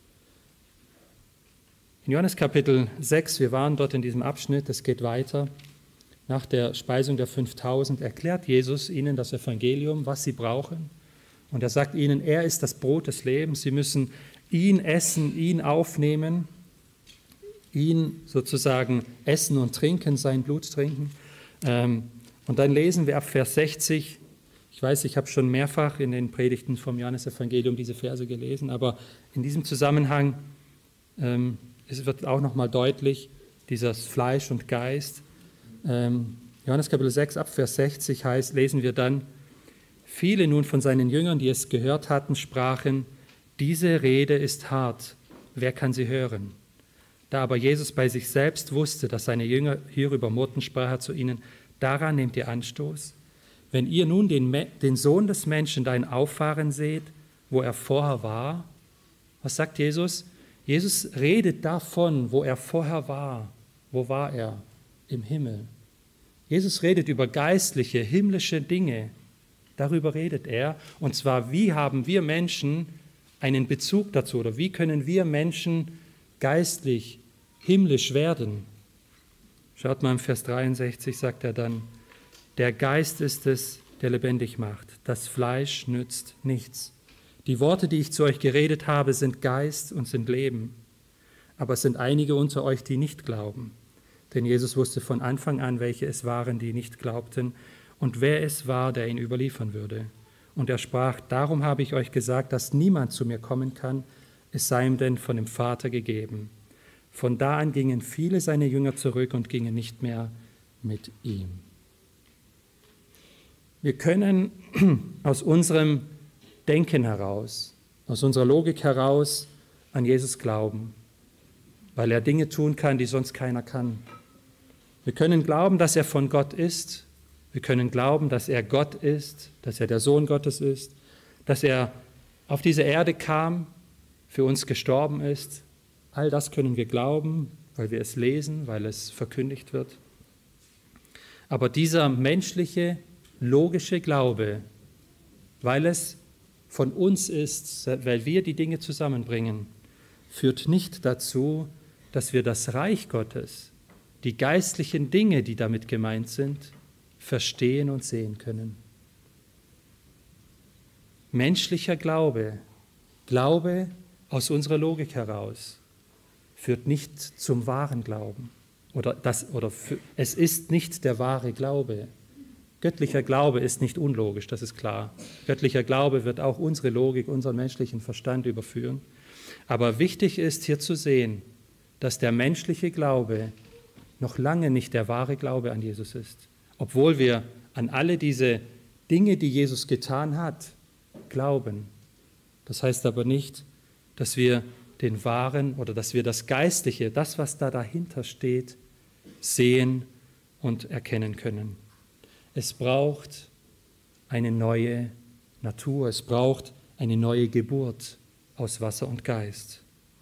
Speaker 1: In Johannes Kapitel 6, wir waren dort in diesem Abschnitt, es geht weiter, nach der Speisung der 5000 erklärt Jesus ihnen das Evangelium, was sie brauchen. Und er sagt ihnen, er ist das Brot des Lebens, sie müssen ihn essen, ihn aufnehmen, ihn sozusagen essen und trinken, sein Blut trinken. Und dann lesen wir ab Vers 60, ich weiß, ich habe schon mehrfach in den Predigten vom Johannesevangelium diese Verse gelesen, aber in diesem Zusammenhang es wird auch nochmal deutlich, dieses Fleisch und Geist. Johannes Kapitel 6, ab Vers 60 heißt, lesen wir dann, viele nun von seinen Jüngern, die es gehört hatten, sprachen, diese Rede ist hart, wer kann sie hören? Da aber Jesus bei sich selbst wusste, dass seine Jünger hierüber murrten, sprach er zu ihnen, daran nehmt ihr Anstoß. Wenn ihr nun den Sohn des Menschen dahin auffahren seht, wo er vorher war, was sagt Jesus? Jesus redet davon, wo er vorher war. Wo war er? Im Himmel. Jesus redet über geistliche, himmlische Dinge. Darüber redet er. Und zwar, wie haben wir Menschen einen Bezug dazu? Oder wie können wir Menschen geistlich, himmlisch werden? Schaut mal im Vers 63, sagt er dann, der Geist ist es, der lebendig macht. Das Fleisch nützt nichts. Die Worte, die ich zu euch geredet habe, sind Geist und sind Leben. Aber es sind einige unter euch, die nicht glauben. Denn Jesus wusste von Anfang an, welche es waren, die nicht glaubten und wer es war, der ihn überliefern würde. Und er sprach, darum habe ich euch gesagt, dass niemand zu mir kommen kann, es sei ihm denn von dem Vater gegeben. Von da an gingen viele seiner Jünger zurück und gingen nicht mehr mit ihm. Wir können aus unserem Denken heraus, aus unserer Logik heraus an Jesus glauben, weil er Dinge tun kann, die sonst keiner kann. Wir können glauben, dass er von Gott ist. Wir können glauben, dass er Gott ist, dass er der Sohn Gottes ist, dass er auf diese Erde kam, für uns gestorben ist. All das können wir glauben, weil wir es lesen, weil es verkündigt wird. Aber dieser menschliche, logische Glaube, weil es von uns ist, weil wir die Dinge zusammenbringen, führt nicht dazu, dass wir das Reich Gottes, die geistlichen Dinge, die damit gemeint sind, verstehen und sehen können. Menschlicher Glaube, Glaube aus unserer Logik heraus, führt nicht zum wahren Glauben. Es ist nicht der wahre Glaube. Göttlicher Glaube ist nicht unlogisch, das ist klar. Göttlicher Glaube wird auch unsere Logik, unseren menschlichen Verstand überführen. Aber wichtig ist hier zu sehen, dass der menschliche Glaube noch lange nicht der wahre Glaube an Jesus ist. Obwohl wir an alle diese Dinge, die Jesus getan hat, glauben. Das heißt aber nicht, dass wir den wahren oder dass wir das Geistliche, das, was da dahinter steht, sehen und erkennen können. Es braucht eine neue Natur, es braucht eine neue Geburt aus Wasser und Geist.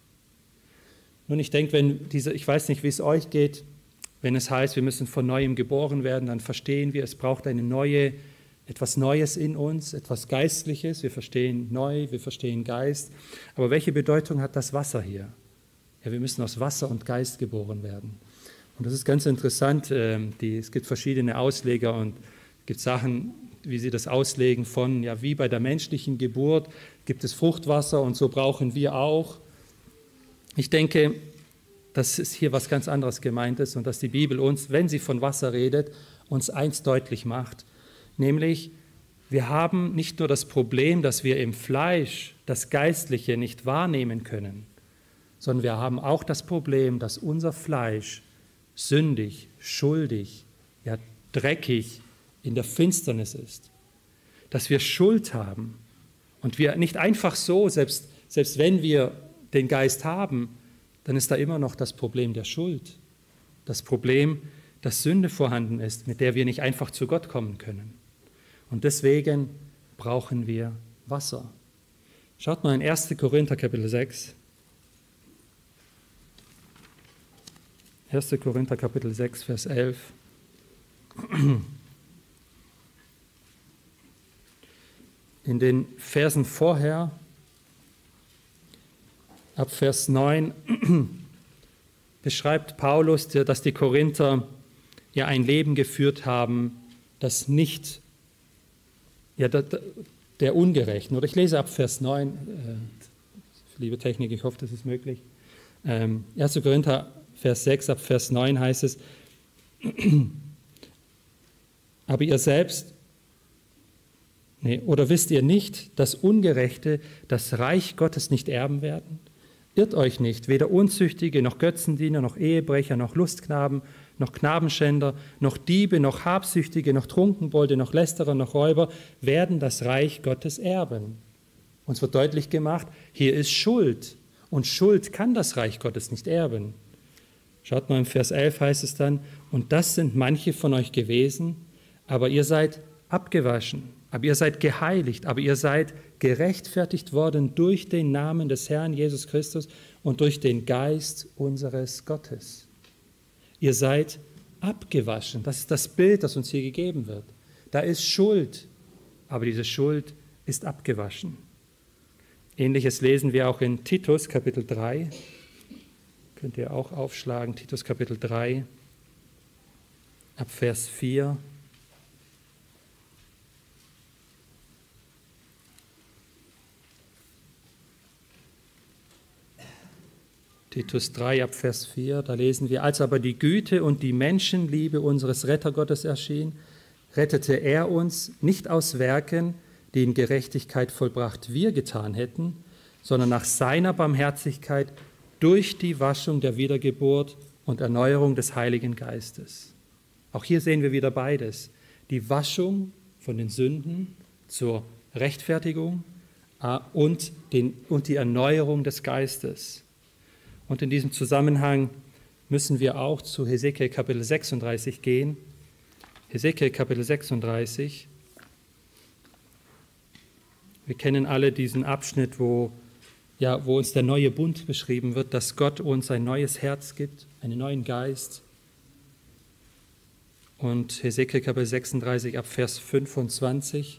Speaker 1: Nun, ich denke, ich weiß nicht, wie es euch geht, wenn es heißt, wir müssen von Neuem geboren werden, dann verstehen wir, es braucht etwas Neues in uns, etwas Geistliches. Wir verstehen neu, wir verstehen Geist. Aber welche Bedeutung hat das Wasser hier? Ja, wir müssen aus Wasser und Geist geboren werden. Und das ist ganz interessant. Es gibt verschiedene Ausleger und es gibt Sachen, wie sie das auslegen von, ja, wie bei der menschlichen Geburt gibt es Fruchtwasser und so brauchen wir auch. Ich denke, dass es hier was ganz anderes gemeint ist und dass die Bibel uns, wenn sie von Wasser redet, uns eins deutlich macht, nämlich wir haben nicht nur das Problem, dass wir im Fleisch das Geistliche nicht wahrnehmen können, sondern wir haben auch das Problem, dass unser Fleisch sündig, schuldig, ja dreckig in der Finsternis ist, dass wir Schuld haben und wir nicht einfach so, selbst wenn wir den Geist haben, dann ist da immer noch das Problem der Schuld, das Problem, dass Sünde vorhanden ist, mit der wir nicht einfach zu Gott kommen können. Und deswegen brauchen wir Wasser. Schaut mal in 1. Korinther Kapitel 6. 1. Korinther Kapitel 6, Vers 11. In den Versen vorher, ab Vers 9, beschreibt Paulus, dass die Korinther ja ein Leben geführt haben, das nicht der Ungerechten. Oder ich lese ab Vers 9, liebe Technik, ich hoffe, das ist möglich. 1. Korinther, Vers 6, ab Vers 9 heißt es, aber ihr selbst, oder wisst ihr nicht, dass Ungerechte das Reich Gottes nicht erben werden? Irrt euch nicht, weder Unzüchtige, noch Götzendiener, noch Ehebrecher, noch Lustknaben, noch Knabenschänder, noch Diebe, noch Habsüchtige, noch Trunkenbolde, noch Lästerer, noch Räuber werden das Reich Gottes erben. Uns wird deutlich gemacht, hier ist Schuld und Schuld kann das Reich Gottes nicht erben. Schaut mal, im Vers 11 heißt es dann, und das sind manche von euch gewesen, aber ihr seid abgewaschen, aber ihr seid geheiligt, aber ihr seid gerechtfertigt worden durch den Namen des Herrn Jesus Christus und durch den Geist unseres Gottes. Ihr seid abgewaschen. Das ist das Bild, das uns hier gegeben wird. Da ist Schuld, aber diese Schuld ist abgewaschen. Ähnliches lesen wir auch in Titus Kapitel 3. Könnt ihr auch aufschlagen, Titus Kapitel 3, ab Vers 4. Titus 3 ab Vers 4, da lesen wir, als aber die Güte und die Menschenliebe unseres Rettergottes erschien, rettete er uns nicht aus Werken, die in Gerechtigkeit vollbracht wir getan hätten, sondern nach seiner Barmherzigkeit durch die Waschung der Wiedergeburt und Erneuerung des Heiligen Geistes. Auch hier sehen wir wieder beides. Die Waschung von den Sünden zur Rechtfertigung und die Erneuerung des Geistes. Und in diesem Zusammenhang müssen wir auch zu Hesekiel Kapitel 36 gehen. Hesekiel Kapitel 36. Wir kennen alle diesen Abschnitt, wo uns der neue Bund beschrieben wird, dass Gott uns ein neues Herz gibt, einen neuen Geist. Und Hesekiel Kapitel 36 ab Vers 25.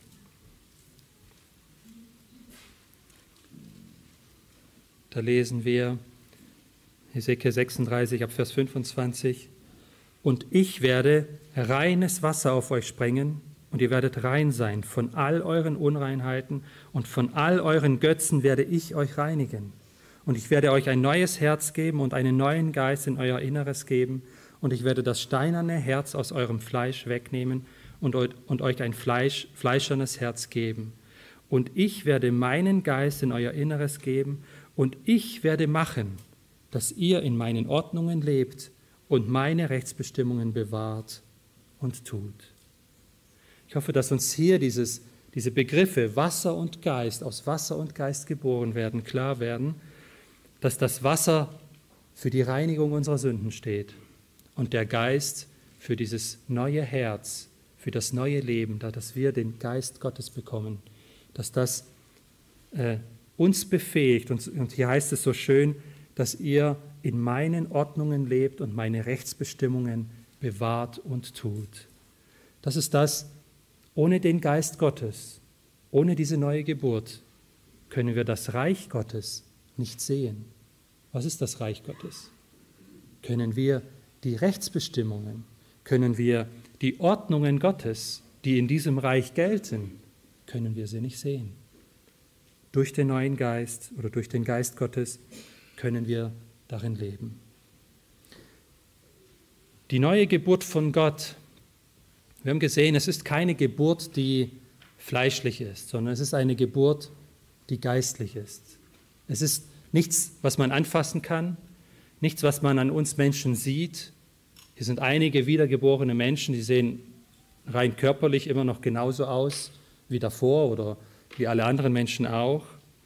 Speaker 1: Da lesen wir Hesekiel 36 ab Vers 25. Und ich werde reines Wasser auf euch sprengen, und ihr werdet rein sein. Von all euren Unreinheiten und von all euren Götzen werde ich euch reinigen. Und ich werde euch ein neues Herz geben und einen neuen Geist in euer Inneres geben. Und ich werde das steinerne Herz aus eurem Fleisch wegnehmen und euch ein fleischernes Herz geben. Und ich werde meinen Geist in euer Inneres geben. Und ich werde machen, dass ihr in meinen Ordnungen lebt und meine Rechtsbestimmungen bewahrt und tut. Ich hoffe, dass uns hier diese Begriffe Wasser und Geist, aus Wasser und Geist geboren werden, klar werden, dass das Wasser für die Reinigung unserer Sünden steht und der Geist für dieses neue Herz, für das neue Leben, dass wir den Geist Gottes bekommen, dass das uns befähigt. Und hier heißt es so schön, dass ihr in meinen Ordnungen lebt und meine Rechtsbestimmungen bewahrt und tut. Das ist das. Ohne den Geist Gottes, ohne diese neue Geburt, können wir das Reich Gottes nicht sehen. Was ist das Reich Gottes? Können wir die Rechtsbestimmungen, können wir die Ordnungen Gottes, die in diesem Reich gelten, können wir sie nicht sehen. Durch den neuen Geist oder durch den Geist Gottes können wir darin leben. Die neue Geburt von Gott, wir haben gesehen, es ist keine Geburt, die fleischlich ist, sondern es ist eine Geburt, die geistlich ist. Es ist nichts, was man anfassen kann, nichts, was man an uns Menschen sieht. Hier sind einige wiedergeborene Menschen, die sehen rein körperlich immer noch genauso aus wie davor oder wie alle anderen Menschen auch.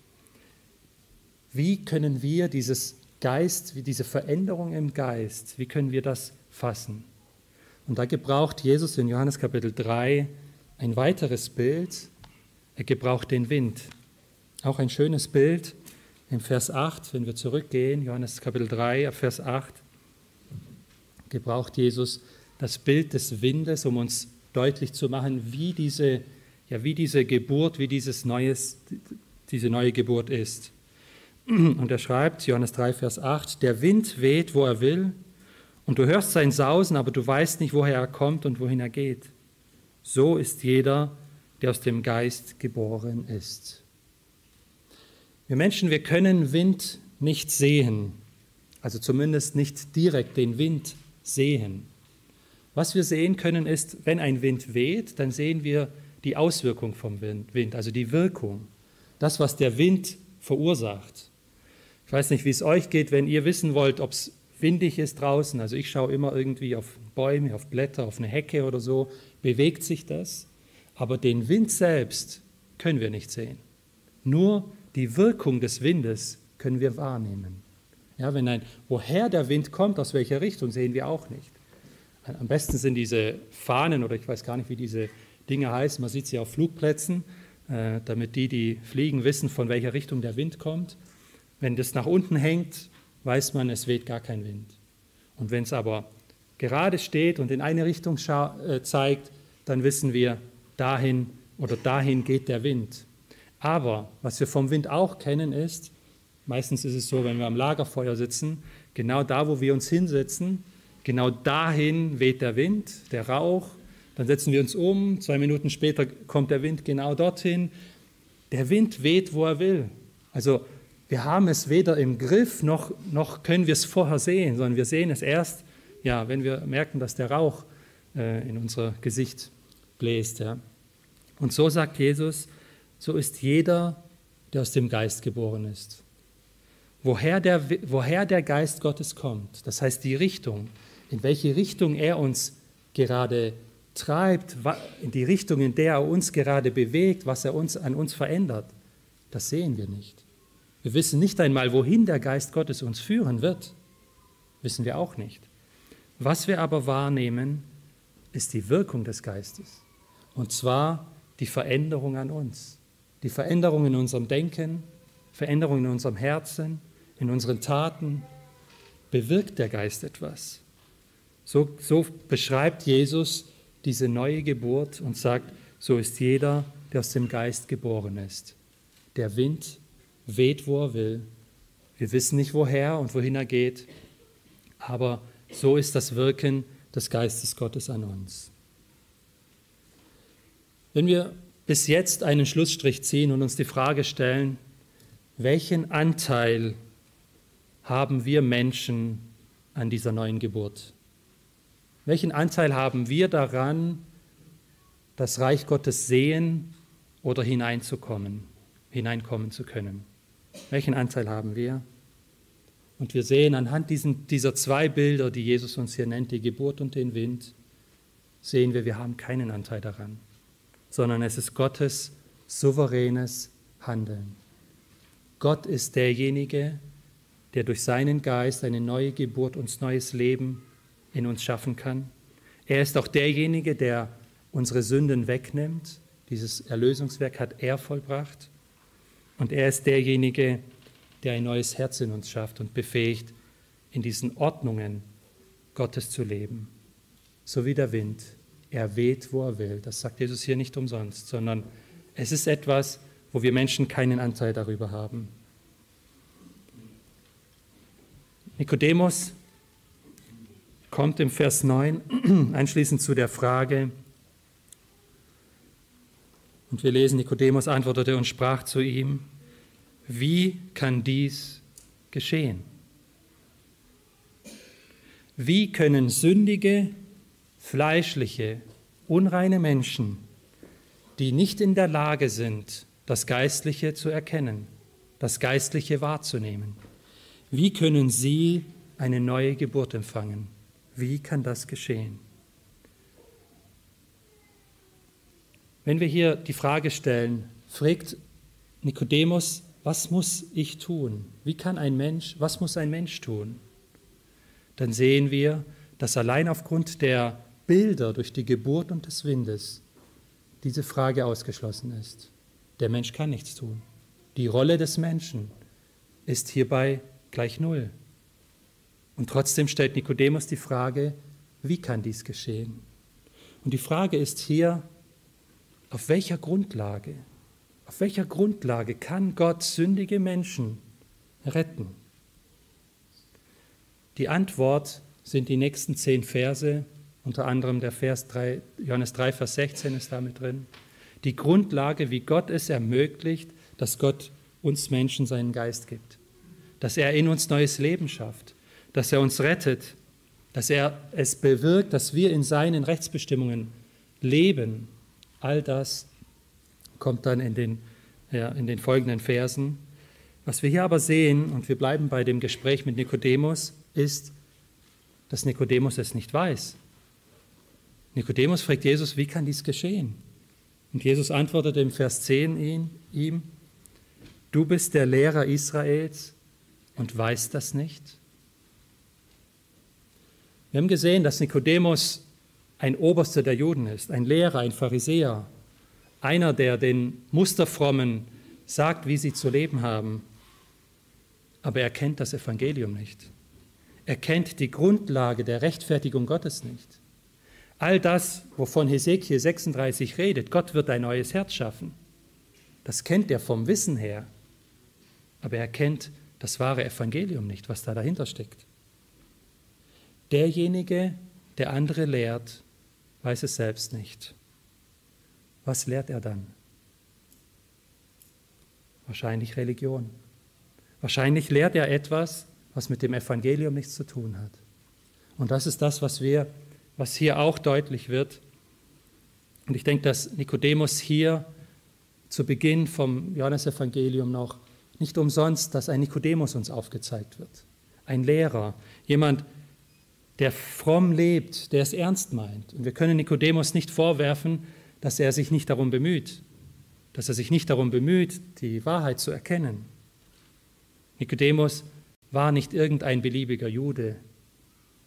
Speaker 1: Wie können wir dieses Geist, wie diese Veränderung im Geist, wie können wir das fassen? Und da gebraucht Jesus in Johannes Kapitel 3 ein weiteres Bild. Er gebraucht den Wind. Auch ein schönes Bild im Vers 8, wenn wir zurückgehen, Johannes Kapitel 3, Vers 8, gebraucht Jesus das Bild des Windes, um uns deutlich zu machen, wie diese Geburt, wie diese neue Geburt ist. Und er schreibt, Johannes 3, Vers 8, der Wind weht, wo er will, und du hörst sein Sausen, aber du weißt nicht, woher er kommt und wohin er geht. So ist jeder, der aus dem Geist geboren ist. Wir Menschen, wir können Wind nicht sehen, also zumindest nicht direkt den Wind sehen. Was wir sehen können ist, wenn ein Wind weht, dann sehen wir die Auswirkung vom Wind, also die Wirkung, das, was der Wind verursacht. Ich weiß nicht, wie es euch geht, wenn ihr wissen wollt, ob es windig ist draußen. Also ich schaue immer irgendwie auf Bäume, auf Blätter, auf eine Hecke oder so. Bewegt sich das? Aber den Wind selbst können wir nicht sehen. Nur die Wirkung des Windes können wir wahrnehmen. Ja, woher der Wind kommt, aus welcher Richtung, sehen wir auch nicht. Am besten sind diese Fahnen, oder ich weiß gar nicht, wie diese Dinge heißen, man sieht sie auf Flugplätzen, damit die fliegen, wissen, von welcher Richtung der Wind kommt. Wenn das nach unten hängt, weiß man, es weht gar kein Wind. Und wenn es aber gerade steht und in eine Richtung zeigt, dann wissen wir, dahin geht der Wind. Aber was wir vom Wind auch kennen ist, meistens ist es so, wenn wir am Lagerfeuer sitzen, genau da, wo wir uns hinsetzen, genau dahin weht der Wind, der Rauch. Dann setzen wir uns um, 2 Minuten später kommt der Wind genau dorthin. Der Wind weht, wo er will. Also wir haben es weder im Griff, noch können wir es vorher sehen, sondern wir sehen es erst, wenn wir merken, dass der Rauch in unser Gesicht bläst. Ja. Und so sagt Jesus, so ist jeder, der aus dem Geist geboren ist. Woher der Geist Gottes kommt, das heißt die Richtung, in welche Richtung er uns gerade treibt, in die Richtung, in der er uns gerade bewegt, was er an uns verändert, das sehen wir nicht. Wir wissen nicht einmal, wohin der Geist Gottes uns führen wird. Wissen wir auch nicht. Was wir aber wahrnehmen, ist die Wirkung des Geistes. Und zwar die Veränderung an uns. Die Veränderung in unserem Denken, Veränderung in unserem Herzen, in unseren Taten. Bewirkt der Geist etwas. So beschreibt Jesus diese neue Geburt und sagt, so ist jeder, der aus dem Geist geboren ist. Der Wind weht, wo er will. Wir wissen nicht, woher und wohin er geht, aber so ist das Wirken des Geistes Gottes an uns. Wenn wir bis jetzt einen Schlussstrich ziehen und uns die Frage stellen, welchen Anteil haben wir Menschen an dieser neuen Geburt? Welchen Anteil haben wir daran, das Reich Gottes sehen oder hineinkommen zu können? Welchen Anteil haben wir? Und wir sehen anhand dieser zwei Bilder, die Jesus uns hier nennt, die Geburt und den Wind, sehen wir haben keinen Anteil daran, sondern es ist Gottes souveränes Handeln. Gott ist derjenige, der durch seinen Geist eine neue Geburt und neues Leben in uns schaffen kann. Er ist auch derjenige, der unsere Sünden wegnimmt. Dieses Erlösungswerk hat er vollbracht. Und er ist derjenige, der ein neues Herz in uns schafft und befähigt, in diesen Ordnungen Gottes zu leben. So wie der Wind. Er weht, wo er will. Das sagt Jesus hier nicht umsonst, sondern es ist etwas, wo wir Menschen keinen Anteil darüber haben. Nikodemus kommt im Vers 9 anschließend zu der Frage, und wir lesen, Nikodemus antwortete und sprach zu ihm, wie kann dies geschehen? Wie können sündige, fleischliche, unreine Menschen, die nicht in der Lage sind, das Geistliche zu erkennen, das Geistliche wahrzunehmen, wie können sie eine neue Geburt empfangen? Wie kann das geschehen? Wenn wir hier die Frage stellen, fragt Nikodemus, was muss ich tun? Was muss ein Mensch tun? Dann sehen wir, dass allein aufgrund der Bilder durch die Geburt und des Windes diese Frage ausgeschlossen ist. Der Mensch kann nichts tun. Die Rolle des Menschen ist hierbei gleich null. Und trotzdem stellt Nikodemus die Frage, wie kann dies geschehen? Und die Frage ist hier, auf welcher Grundlage kann Gott sündige Menschen retten? Die Antwort sind die nächsten 10 Verse, unter anderem der Vers 3, Johannes 3, Vers 16 ist damit drin. Die Grundlage, wie Gott es ermöglicht, dass Gott uns Menschen seinen Geist gibt, dass er in uns neues Leben schafft, dass er uns rettet, dass er es bewirkt, dass wir in seinen Rechtsbestimmungen leben. All das kommt dann in den folgenden Versen. Was wir hier aber sehen, und wir bleiben bei dem Gespräch mit Nikodemus, ist, dass Nikodemus es nicht weiß. Nikodemus fragt Jesus, wie kann dies geschehen? Und Jesus antwortete im Vers 10 ihm, du bist der Lehrer Israels und weißt das nicht? Wir haben gesehen, dass Nikodemus ein Oberster der Juden ist, ein Lehrer, ein Pharisäer, einer, der den Musterfrommen sagt, wie sie zu leben haben. Aber er kennt das Evangelium nicht. Er kennt die Grundlage der Rechtfertigung Gottes nicht. All das, wovon Hesekiel 36 redet, Gott wird ein neues Herz schaffen, das kennt er vom Wissen her. Aber er kennt das wahre Evangelium nicht, was da dahinter steckt. Derjenige, der andere lehrt, weiß es selbst nicht. Was lehrt er dann? Wahrscheinlich Religion. Wahrscheinlich lehrt er etwas, was mit dem Evangelium nichts zu tun hat. Und das ist das, was hier auch deutlich wird. Und ich denke, dass Nikodemus hier zu Beginn vom Johannesevangelium noch nicht umsonst, dass ein Nikodemus uns aufgezeigt wird. Ein Lehrer, jemand, der fromm lebt, der es ernst meint. Und wir können Nikodemus nicht vorwerfen, dass er sich nicht darum bemüht, die Wahrheit zu erkennen. Nikodemus war nicht irgendein beliebiger Jude,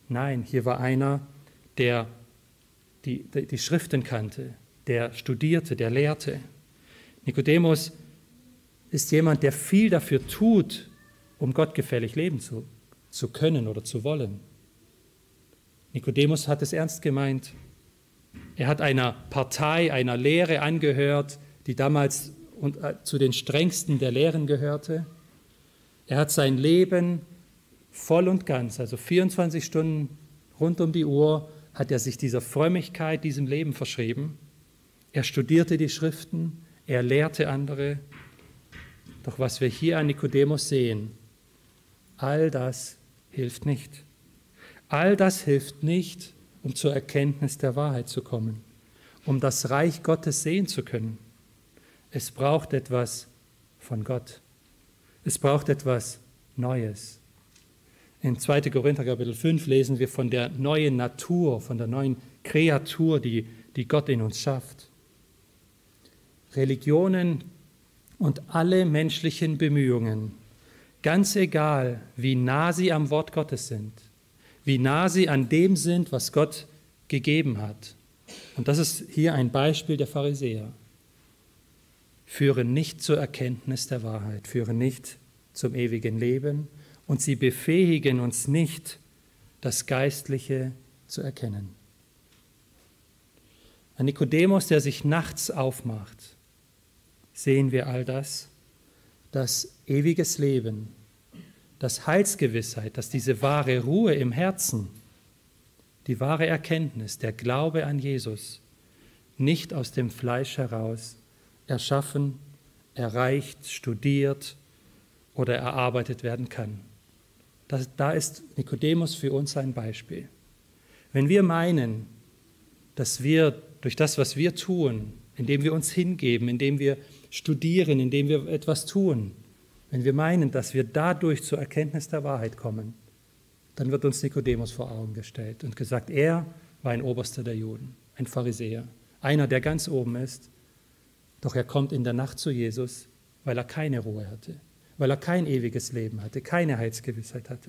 Speaker 1: Nein, hier war einer, der die Schriften kannte, der studierte, der lehrte. Nikodemus ist jemand, der viel dafür tut, um gottgefällig leben zu können oder zu wollen. Nikodemus hat es ernst gemeint. Er hat einer Partei, einer Lehre angehört, die damals zu den strengsten der Lehren gehörte. Er hat sein Leben voll und ganz, also 24 Stunden rund um die Uhr, hat er sich dieser Frömmigkeit, diesem Leben verschrieben. Er studierte die Schriften, er lehrte andere. Doch was wir hier an Nikodemus sehen, all das hilft nicht. All das hilft nicht, um zur Erkenntnis der Wahrheit zu kommen, um das Reich Gottes sehen zu können. Es braucht etwas von Gott. Es braucht etwas Neues. In 2. Korinther Kapitel 5 lesen wir von der neuen Natur, von der neuen Kreatur, die Gott in uns schafft. Religionen und alle menschlichen Bemühungen, ganz egal, wie nah sie am Wort Gottes sind, wie nah sie an dem sind, was Gott gegeben hat. Und das ist hier ein Beispiel der Pharisäer. Führen nicht zur Erkenntnis der Wahrheit, führen nicht zum ewigen Leben und sie befähigen uns nicht, das Geistliche zu erkennen. An Nikodemus, der sich nachts aufmacht, sehen wir all das, das ewiges Leben, das Heilsgewissheit, dass diese wahre Ruhe im Herzen, die wahre Erkenntnis, der Glaube an Jesus nicht aus dem Fleisch heraus erschaffen, erreicht, studiert oder erarbeitet werden kann. Da ist Nikodemus für uns ein Beispiel. Wenn wir meinen, dass wir durch das, was wir tun, indem wir uns hingeben, indem wir studieren, indem wir etwas tun, wenn wir meinen, dass wir dadurch zur Erkenntnis der Wahrheit kommen, dann wird uns Nikodemus vor Augen gestellt und gesagt, er war ein Oberster der Juden, ein Pharisäer, einer, der ganz oben ist, doch er kommt in der Nacht zu Jesus, weil er keine Ruhe hatte, weil er kein ewiges Leben hatte, keine Heilsgewissheit hatte.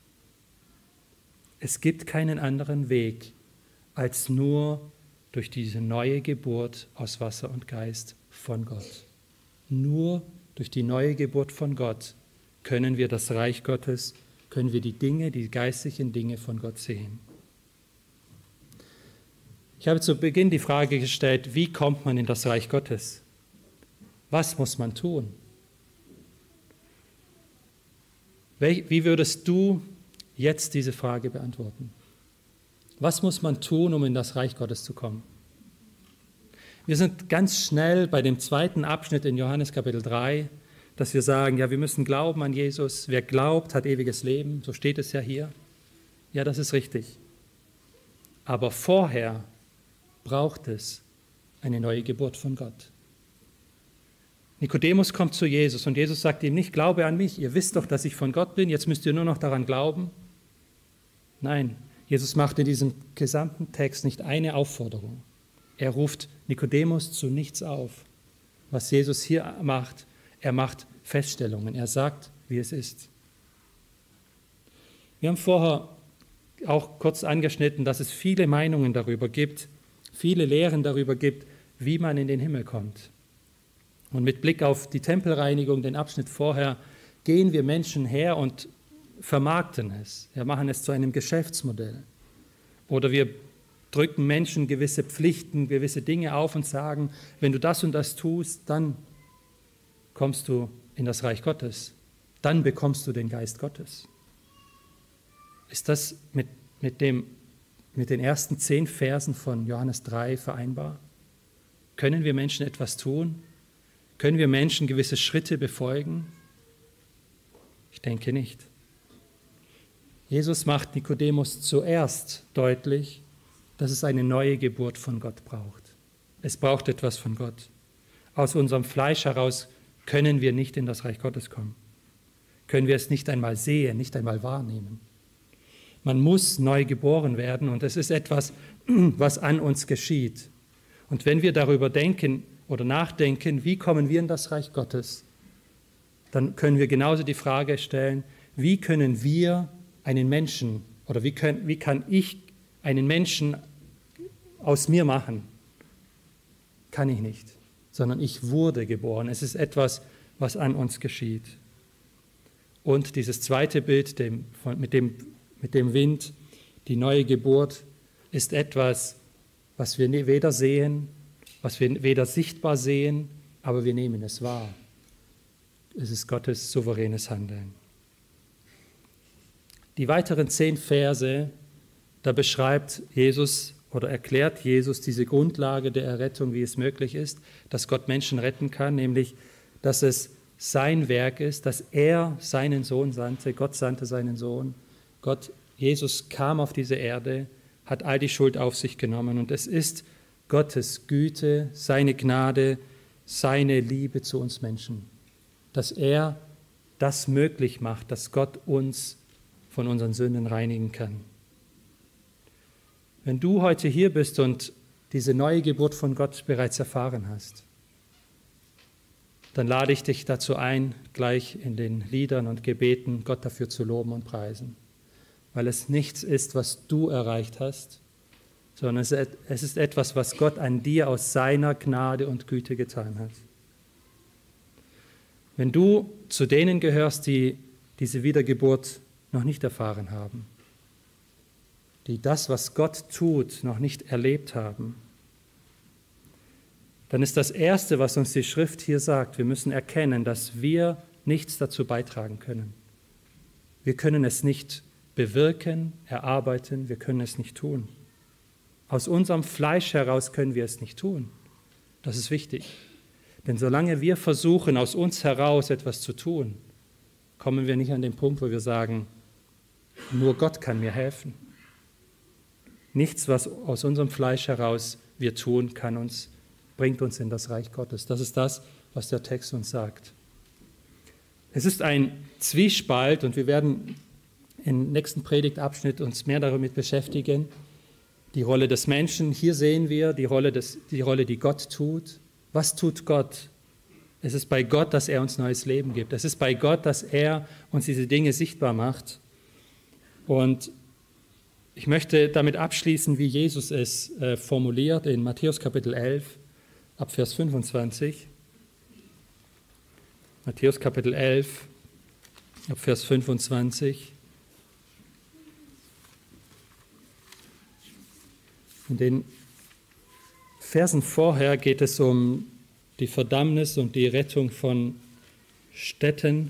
Speaker 1: Es gibt keinen anderen Weg, als nur durch diese neue Geburt aus Wasser und Geist von Gott. Nur durch die neue Geburt von Gott können wir das Reich Gottes, können wir die Dinge, die geistlichen Dinge von Gott sehen. Ich habe zu Beginn die Frage gestellt, wie kommt man in das Reich Gottes? Was muss man tun? Wie würdest du jetzt diese Frage beantworten? Was muss man tun, um in das Reich Gottes zu kommen? Wir sind ganz schnell bei dem zweiten Abschnitt in Johannes Kapitel 3, dass wir sagen, ja, wir müssen glauben an Jesus. Wer glaubt, hat ewiges Leben. So steht es ja hier. Ja, das ist richtig. Aber vorher braucht es eine neue Geburt von Gott. Nikodemus kommt zu Jesus und Jesus sagt ihm nicht, glaube an mich, ihr wisst doch, dass ich von Gott bin, jetzt müsst ihr nur noch daran glauben. Nein, Jesus macht in diesem gesamten Text nicht eine Aufforderung. Er ruft Nikodemus zu nichts auf. Was Jesus hier macht, er macht Feststellungen. Er sagt, wie es ist. Wir haben vorher auch kurz angeschnitten, dass es viele Meinungen darüber gibt, viele Lehren darüber gibt, wie man in den Himmel kommt. Und mit Blick auf die Tempelreinigung, den Abschnitt vorher, gehen wir Menschen her und vermarkten es. Wir machen es zu einem Geschäftsmodell. Oder wir drücken Menschen gewisse Pflichten, gewisse Dinge auf und sagen, wenn du das und das tust, dann kommst du in das Reich Gottes. Dann bekommst du den Geist Gottes. Ist das mit den ersten 10 Versen von Johannes 3 vereinbar? Können wir Menschen etwas tun? Können wir Menschen gewisse Schritte befolgen? Ich denke nicht. Jesus macht Nikodemus zuerst deutlich, dass es eine neue Geburt von Gott braucht. Es braucht etwas von Gott. Aus unserem Fleisch heraus können wir nicht in das Reich Gottes kommen. Können wir es nicht einmal sehen, nicht einmal wahrnehmen. Man muss neu geboren werden und es ist etwas, was an uns geschieht. Und wenn wir darüber denken oder nachdenken, wie kommen wir in das Reich Gottes, dann können wir genauso die Frage stellen, wie können wir einen Menschen Oder wie kann ich einen Menschen aus mir machen? Kann ich nicht, sondern ich wurde geboren. Es ist etwas, was an uns geschieht. Und dieses zweite Bild mit dem Wind, die neue Geburt, ist etwas, was wir weder sehen, was wir weder sichtbar sehen, aber wir nehmen es wahr. Es ist Gottes souveränes Handeln. Die weiteren 10 Verse, da beschreibt Jesus oder erklärt Jesus diese Grundlage der Errettung, wie es möglich ist, dass Gott Menschen retten kann, nämlich, dass es sein Werk ist, dass er seinen Sohn sandte, Gott sandte seinen Sohn. Jesus kam auf diese Erde, hat all die Schuld auf sich genommen und es ist Gottes Güte, seine Gnade, seine Liebe zu uns Menschen, dass er das möglich macht, dass Gott uns von unseren Sünden reinigen kann. Wenn du heute hier bist und diese neue Geburt von Gott bereits erfahren hast, dann lade ich dich dazu ein, gleich in den Liedern und Gebeten Gott dafür zu loben und preisen, weil es nichts ist, was du erreicht hast, sondern es ist etwas, was Gott an dir aus seiner Gnade und Güte getan hat. Wenn du zu denen gehörst, die diese Wiedergeburt noch nicht erfahren haben, die das, was Gott tut, noch nicht erlebt haben, dann ist das Erste, was uns die Schrift hier sagt, wir müssen erkennen, dass wir nichts dazu beitragen können. Wir können es nicht bewirken, erarbeiten, wir können es nicht tun. Aus unserem Fleisch heraus können wir es nicht tun. Das ist wichtig. Denn solange wir versuchen, aus uns heraus etwas zu tun, kommen wir nicht an den Punkt, wo wir sagen, nur Gott kann mir helfen. Nichts, was aus unserem Fleisch heraus wir tun, bringt uns in das Reich Gottes. Das ist das, was der Text uns sagt. Es ist ein Zwiespalt und wir werden im nächsten Predigtabschnitt uns mehr damit beschäftigen. Die Rolle des Menschen, hier sehen wir die Rolle, die Gott tut. Was tut Gott? Es ist bei Gott, dass er uns neues Leben gibt. Es ist bei Gott, dass er uns diese Dinge sichtbar macht. Und ich möchte damit abschließen, wie Jesus es formuliert in Matthäus Kapitel 11, ab Vers 25. Matthäus Kapitel 11, ab Vers 25. In den Versen vorher geht es um die Verdammnis und die Rettung von Städten,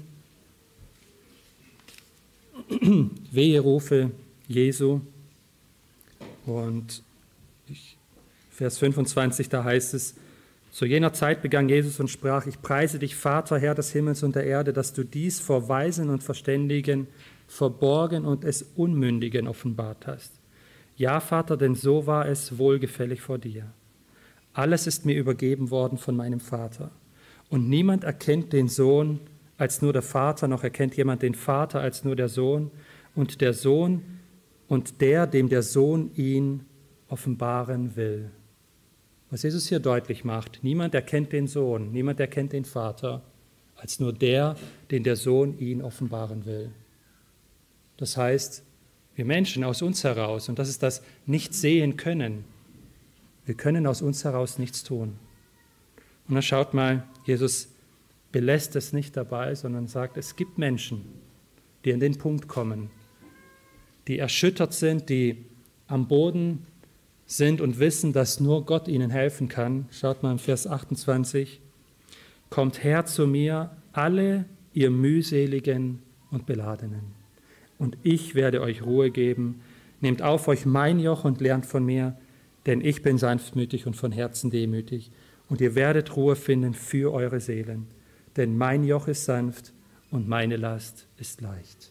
Speaker 1: Weherufe Jesu. Und Vers 25, da heißt es, zu jener Zeit begann Jesus und sprach, ich preise dich, Vater, Herr des Himmels und der Erde, dass du dies vor Weisen und Verständigen verborgen und es Unmündigen offenbart hast. Ja, Vater, denn so war es wohlgefällig vor dir. Alles ist mir übergeben worden von meinem Vater. Und niemand erkennt den Sohn als nur der Vater, noch erkennt jemand den Vater als nur der Sohn und der Sohn und der, dem der Sohn ihn offenbaren will. Was Jesus hier deutlich macht, niemand erkennt den Sohn, niemand erkennt den Vater als nur der, den der Sohn ihn offenbaren will. Das heißt, wir Menschen aus uns heraus, und das ist das nicht sehen können, wir können aus uns heraus nichts tun. Und dann schaut mal, Jesus belässt es nicht dabei, sondern sagt, es gibt Menschen, die an den Punkt kommen, die erschüttert sind, die am Boden sind und wissen, dass nur Gott ihnen helfen kann. Schaut mal in Vers 28. Kommt her zu mir, alle ihr mühseligen und Beladenen, und ich werde euch Ruhe geben. Nehmt auf euch mein Joch und lernt von mir, denn ich bin sanftmütig und von Herzen demütig, und ihr werdet Ruhe finden für eure Seelen. Denn mein Joch ist sanft und meine Last ist leicht.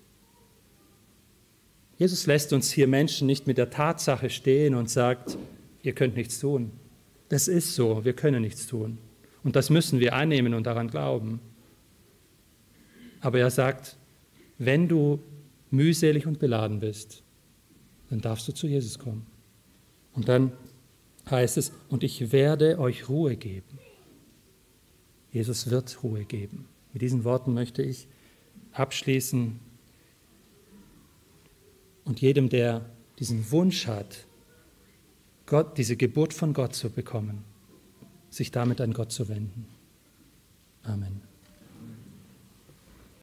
Speaker 1: Jesus lässt uns hier Menschen nicht mit der Tatsache stehen und sagt, ihr könnt nichts tun. Das ist so, wir können nichts tun. Und das müssen wir annehmen und daran glauben. Aber er sagt, wenn du mühselig und beladen bist, dann darfst du zu Jesus kommen. Und dann heißt es, und ich werde euch Ruhe geben. Jesus wird Ruhe geben. Mit diesen Worten möchte ich abschließen. und jedem, der diesen Wunsch hat, Gott, diese Geburt von Gott zu bekommen, sich damit an Gott zu wenden.